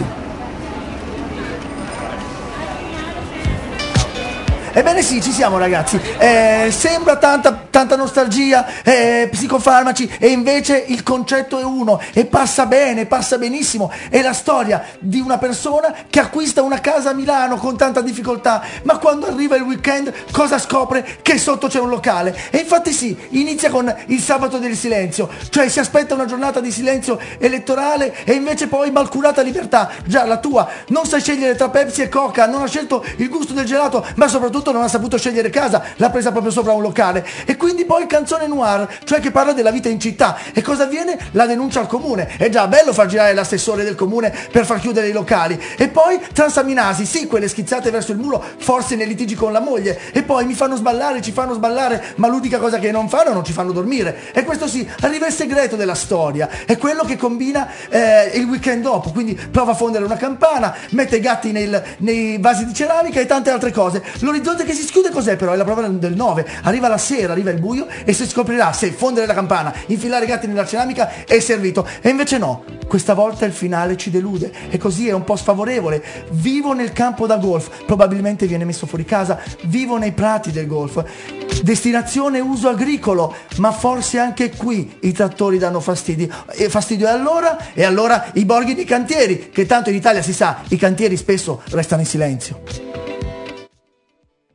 Ebbene sì, ci siamo ragazzi, eh, sembra tanta, tanta nostalgia, eh, psicofarmaci, e invece il concetto è uno e passa bene, passa benissimo. È la storia di una persona che acquista una casa a Milano con tanta difficoltà, ma quando arriva il weekend cosa scopre? Che sotto c'è un locale. E infatti sì, inizia con il sabato del silenzio, cioè si aspetta una giornata di silenzio elettorale e invece poi malcurata libertà, già la tua, non sai scegliere tra Pepsi e Coca, non ha scelto il gusto del gelato, ma soprattutto non ha saputo scegliere casa, l'ha presa proprio sopra un locale. E quindi poi canzone noir, cioè che parla della vita in città. E cosa avviene? La denuncia al comune. È già bello far girare l'assessore del comune per far chiudere i locali. E poi transaminasi, sì, quelle schizzate verso il muro, forse nei litigi con la moglie. E poi mi fanno sballare, ci fanno sballare, ma l'unica cosa che non fanno, non ci fanno dormire. E questo sì, arriva il segreto della storia, è quello che combina eh, il weekend dopo. Quindi prova a fondere una campana, mette i gatti nel, nei vasi di ceramica e tante altre cose. L'orizzonte che si schiude cos'è però? È la prova del nove. Arriva la sera, arriva il buio e si scoprirà se fondere la campana, infilare i gatti nella ceramica è servito. E invece no, questa volta il finale ci delude e così è un po' sfavorevole. Vivo nel campo da golf, probabilmente viene messo fuori casa. Vivo nei prati del golf, destinazione uso agricolo, ma forse anche qui i trattori danno fastidio. E fastidio e allora? E allora i borghi di cantieri, che tanto in Italia si sa, i cantieri spesso restano in silenzio.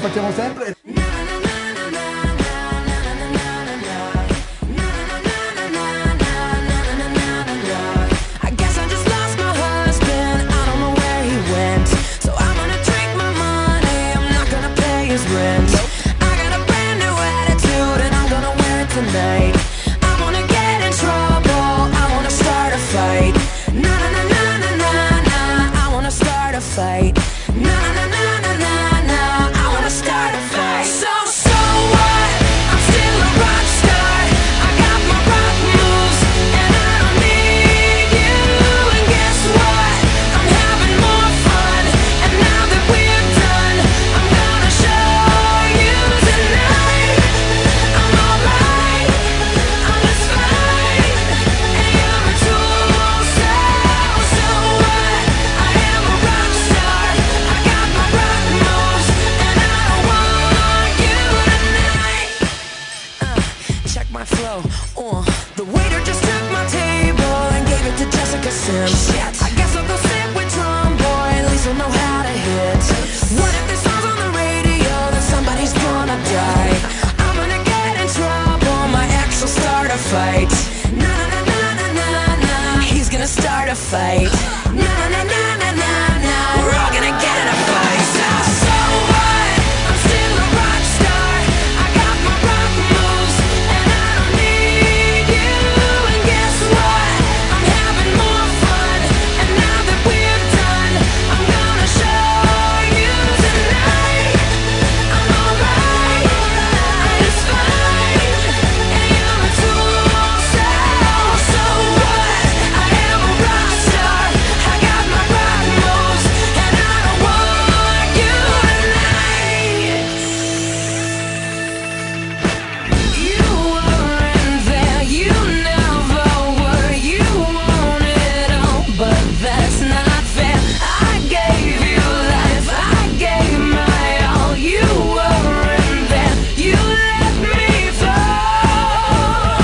facciamo sempre. I guess I just lost my husband, I don't know where he went. So I'm gonna drink my money, I'm not gonna pay his rent. I got a brand new attitude and I'm gonna wear it tonight. I wanna get in trouble, I wanna start a fight. Na na na na na na na, I wanna start a fight. Na na na na na na, I wanna start a fight. So so what? I'm still a rock star. I got my rock moves and I don't need you. And guess what? I'm having more fun. And now that we're done, I'm gonna show you tonight. I'm alright, I'm just fine. And you're a tool, so so what? I am a rock star. I got my rock moves and I don't want you tonight. Uh, check my flow. Uh, the waiter just took my table and gave it to Jessica Sims. Shit. I guess I'll go sit with Tom Boy. At least we'll know how to hit. What if this song's on the radio? Then somebody's gonna die. I'm gonna get in trouble. My ex will start a fight. Na na na na na na na. He's gonna start a fight. Na na na na na na na. We're all gonna get in a fight. So so what? I'm still a rock star. I got my rock moves and I don't need you. And guess what? I'm having more fun. And now that we're done, I'm gonna show you tonight. I'm alright, I'm just fine. And you're a tool, so so what? I am a rock star. I got my rock moves and I don't want you tonight. You weren't there, you never were. You want it all, but that's not fair. I gave you life, I gave my all. You weren't there, you let me fall.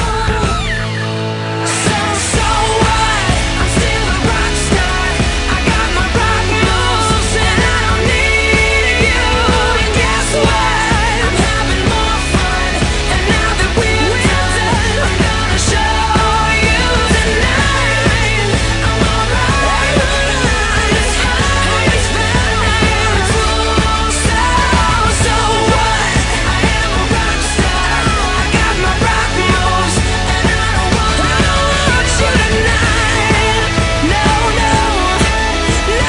So so what? I'm still a rock star. I got my rock moves and I don't need you. And guess what? I'm having more fun. And now that we're done, I'm gonna show you tonight. I'm alright, I'm just fine. It's been so so what? I am a rock star. I got my rock moves and I don't want you tonight. No no no no.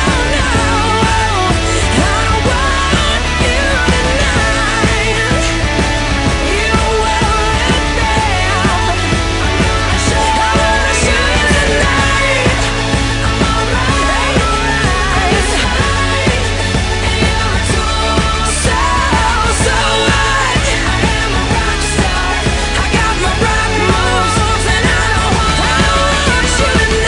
I don't want you tonight. You weren't there. I'm gonna show you tonight. I'm alright, it's fine. And you're a tool, so so what? I am a rock star. I got my rock moves and I don't want you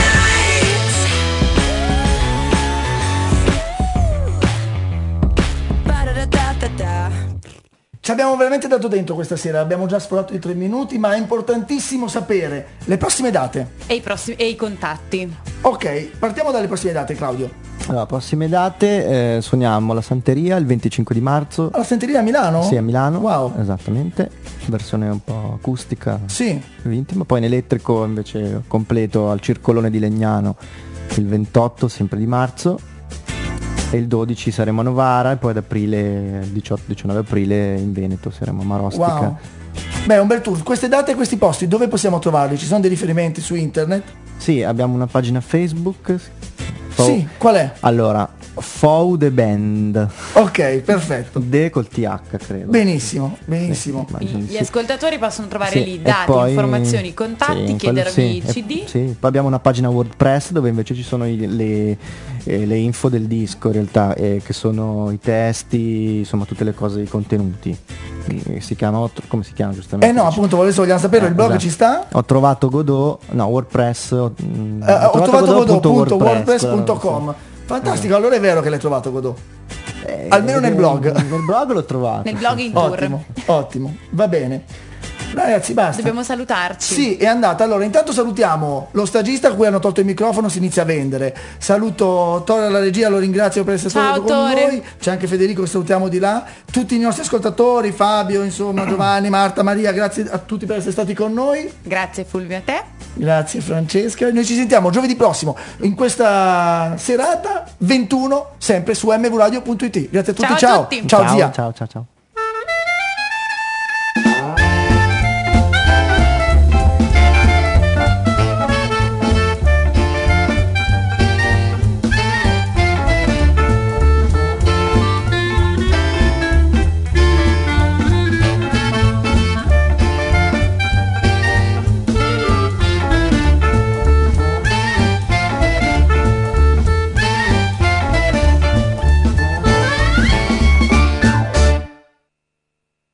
tonight. Ba-da-da-da-da-da. Ci abbiamo veramente dato dentro questa sera, abbiamo già sforato i tre minuti, ma è importantissimo sapere le prossime date. E i, prossimi, e i contatti. Ok, partiamo dalle prossime date, Claudio. Allora, prossime date, eh, suoniamo la Santeria il venticinque di marzo. Alla Santeria a Milano? Sì, a Milano. Wow. Esattamente. Versione un po' acustica. Sì. Più intima. Poi in elettrico invece completo al Circolone di Legnano il ventotto, sempre di marzo. E il dodici saremo a Novara e poi ad aprile, diciotto diciannove aprile in Veneto saremo a Marostica. Wow. Beh, un bel tour. Queste date e questi posti, dove possiamo trovarli? Ci sono dei riferimenti su internet? Sì, abbiamo una pagina Facebook. Fo- Sì, qual è? Allora, Fou the Band. Ok, perfetto. De col T H, credo. Benissimo, benissimo. Immagino di Gli sì. ascoltatori possono trovare Sì, lì e dati, poi- informazioni, contatti, sì, chiedervi quello- sì, C D. e- sì, poi abbiamo una pagina WordPress dove invece ci sono i- le, eh, le info del disco in realtà, eh, che sono i testi, insomma tutte le cose, i contenuti. Eh, Si chiama, ho tro- come si chiama giustamente? Eh no, appunto, volevo vogliamo sapere, Eh, il blog esatto. ci sta? Ho trovato Godot, no, WordPress. Ho, mm, Eh, ho trovato Godot punto wordpress quello- punto com. Fantastico, allora è vero che l'hai trovato Godot. Eh, Almeno nel eh, blog. Nel blog l'ho trovato. Nel blog in tour. Ottimo, ottimo, va bene. Ragazzi, basta. Dobbiamo salutarci. Sì, è andata. Allora, intanto salutiamo lo stagista a cui hanno tolto il microfono, si inizia a vendere. Saluto Tore alla regia, lo ringrazio per essere Ciao, stato con Tore. noi. C'è anche Federico che salutiamo di là. Tutti i nostri ascoltatori, Fabio, insomma, Giovanni, Marta, Maria, grazie a tutti per essere stati con noi. Grazie Fulvio a te. Grazie Francesca. Noi ci sentiamo giovedì prossimo in questa serata ventuno, sempre su m v radio punto it. Grazie a tutti, Ciao a ciao. tutti. Ciao, zia. Ciao, ciao, ciao.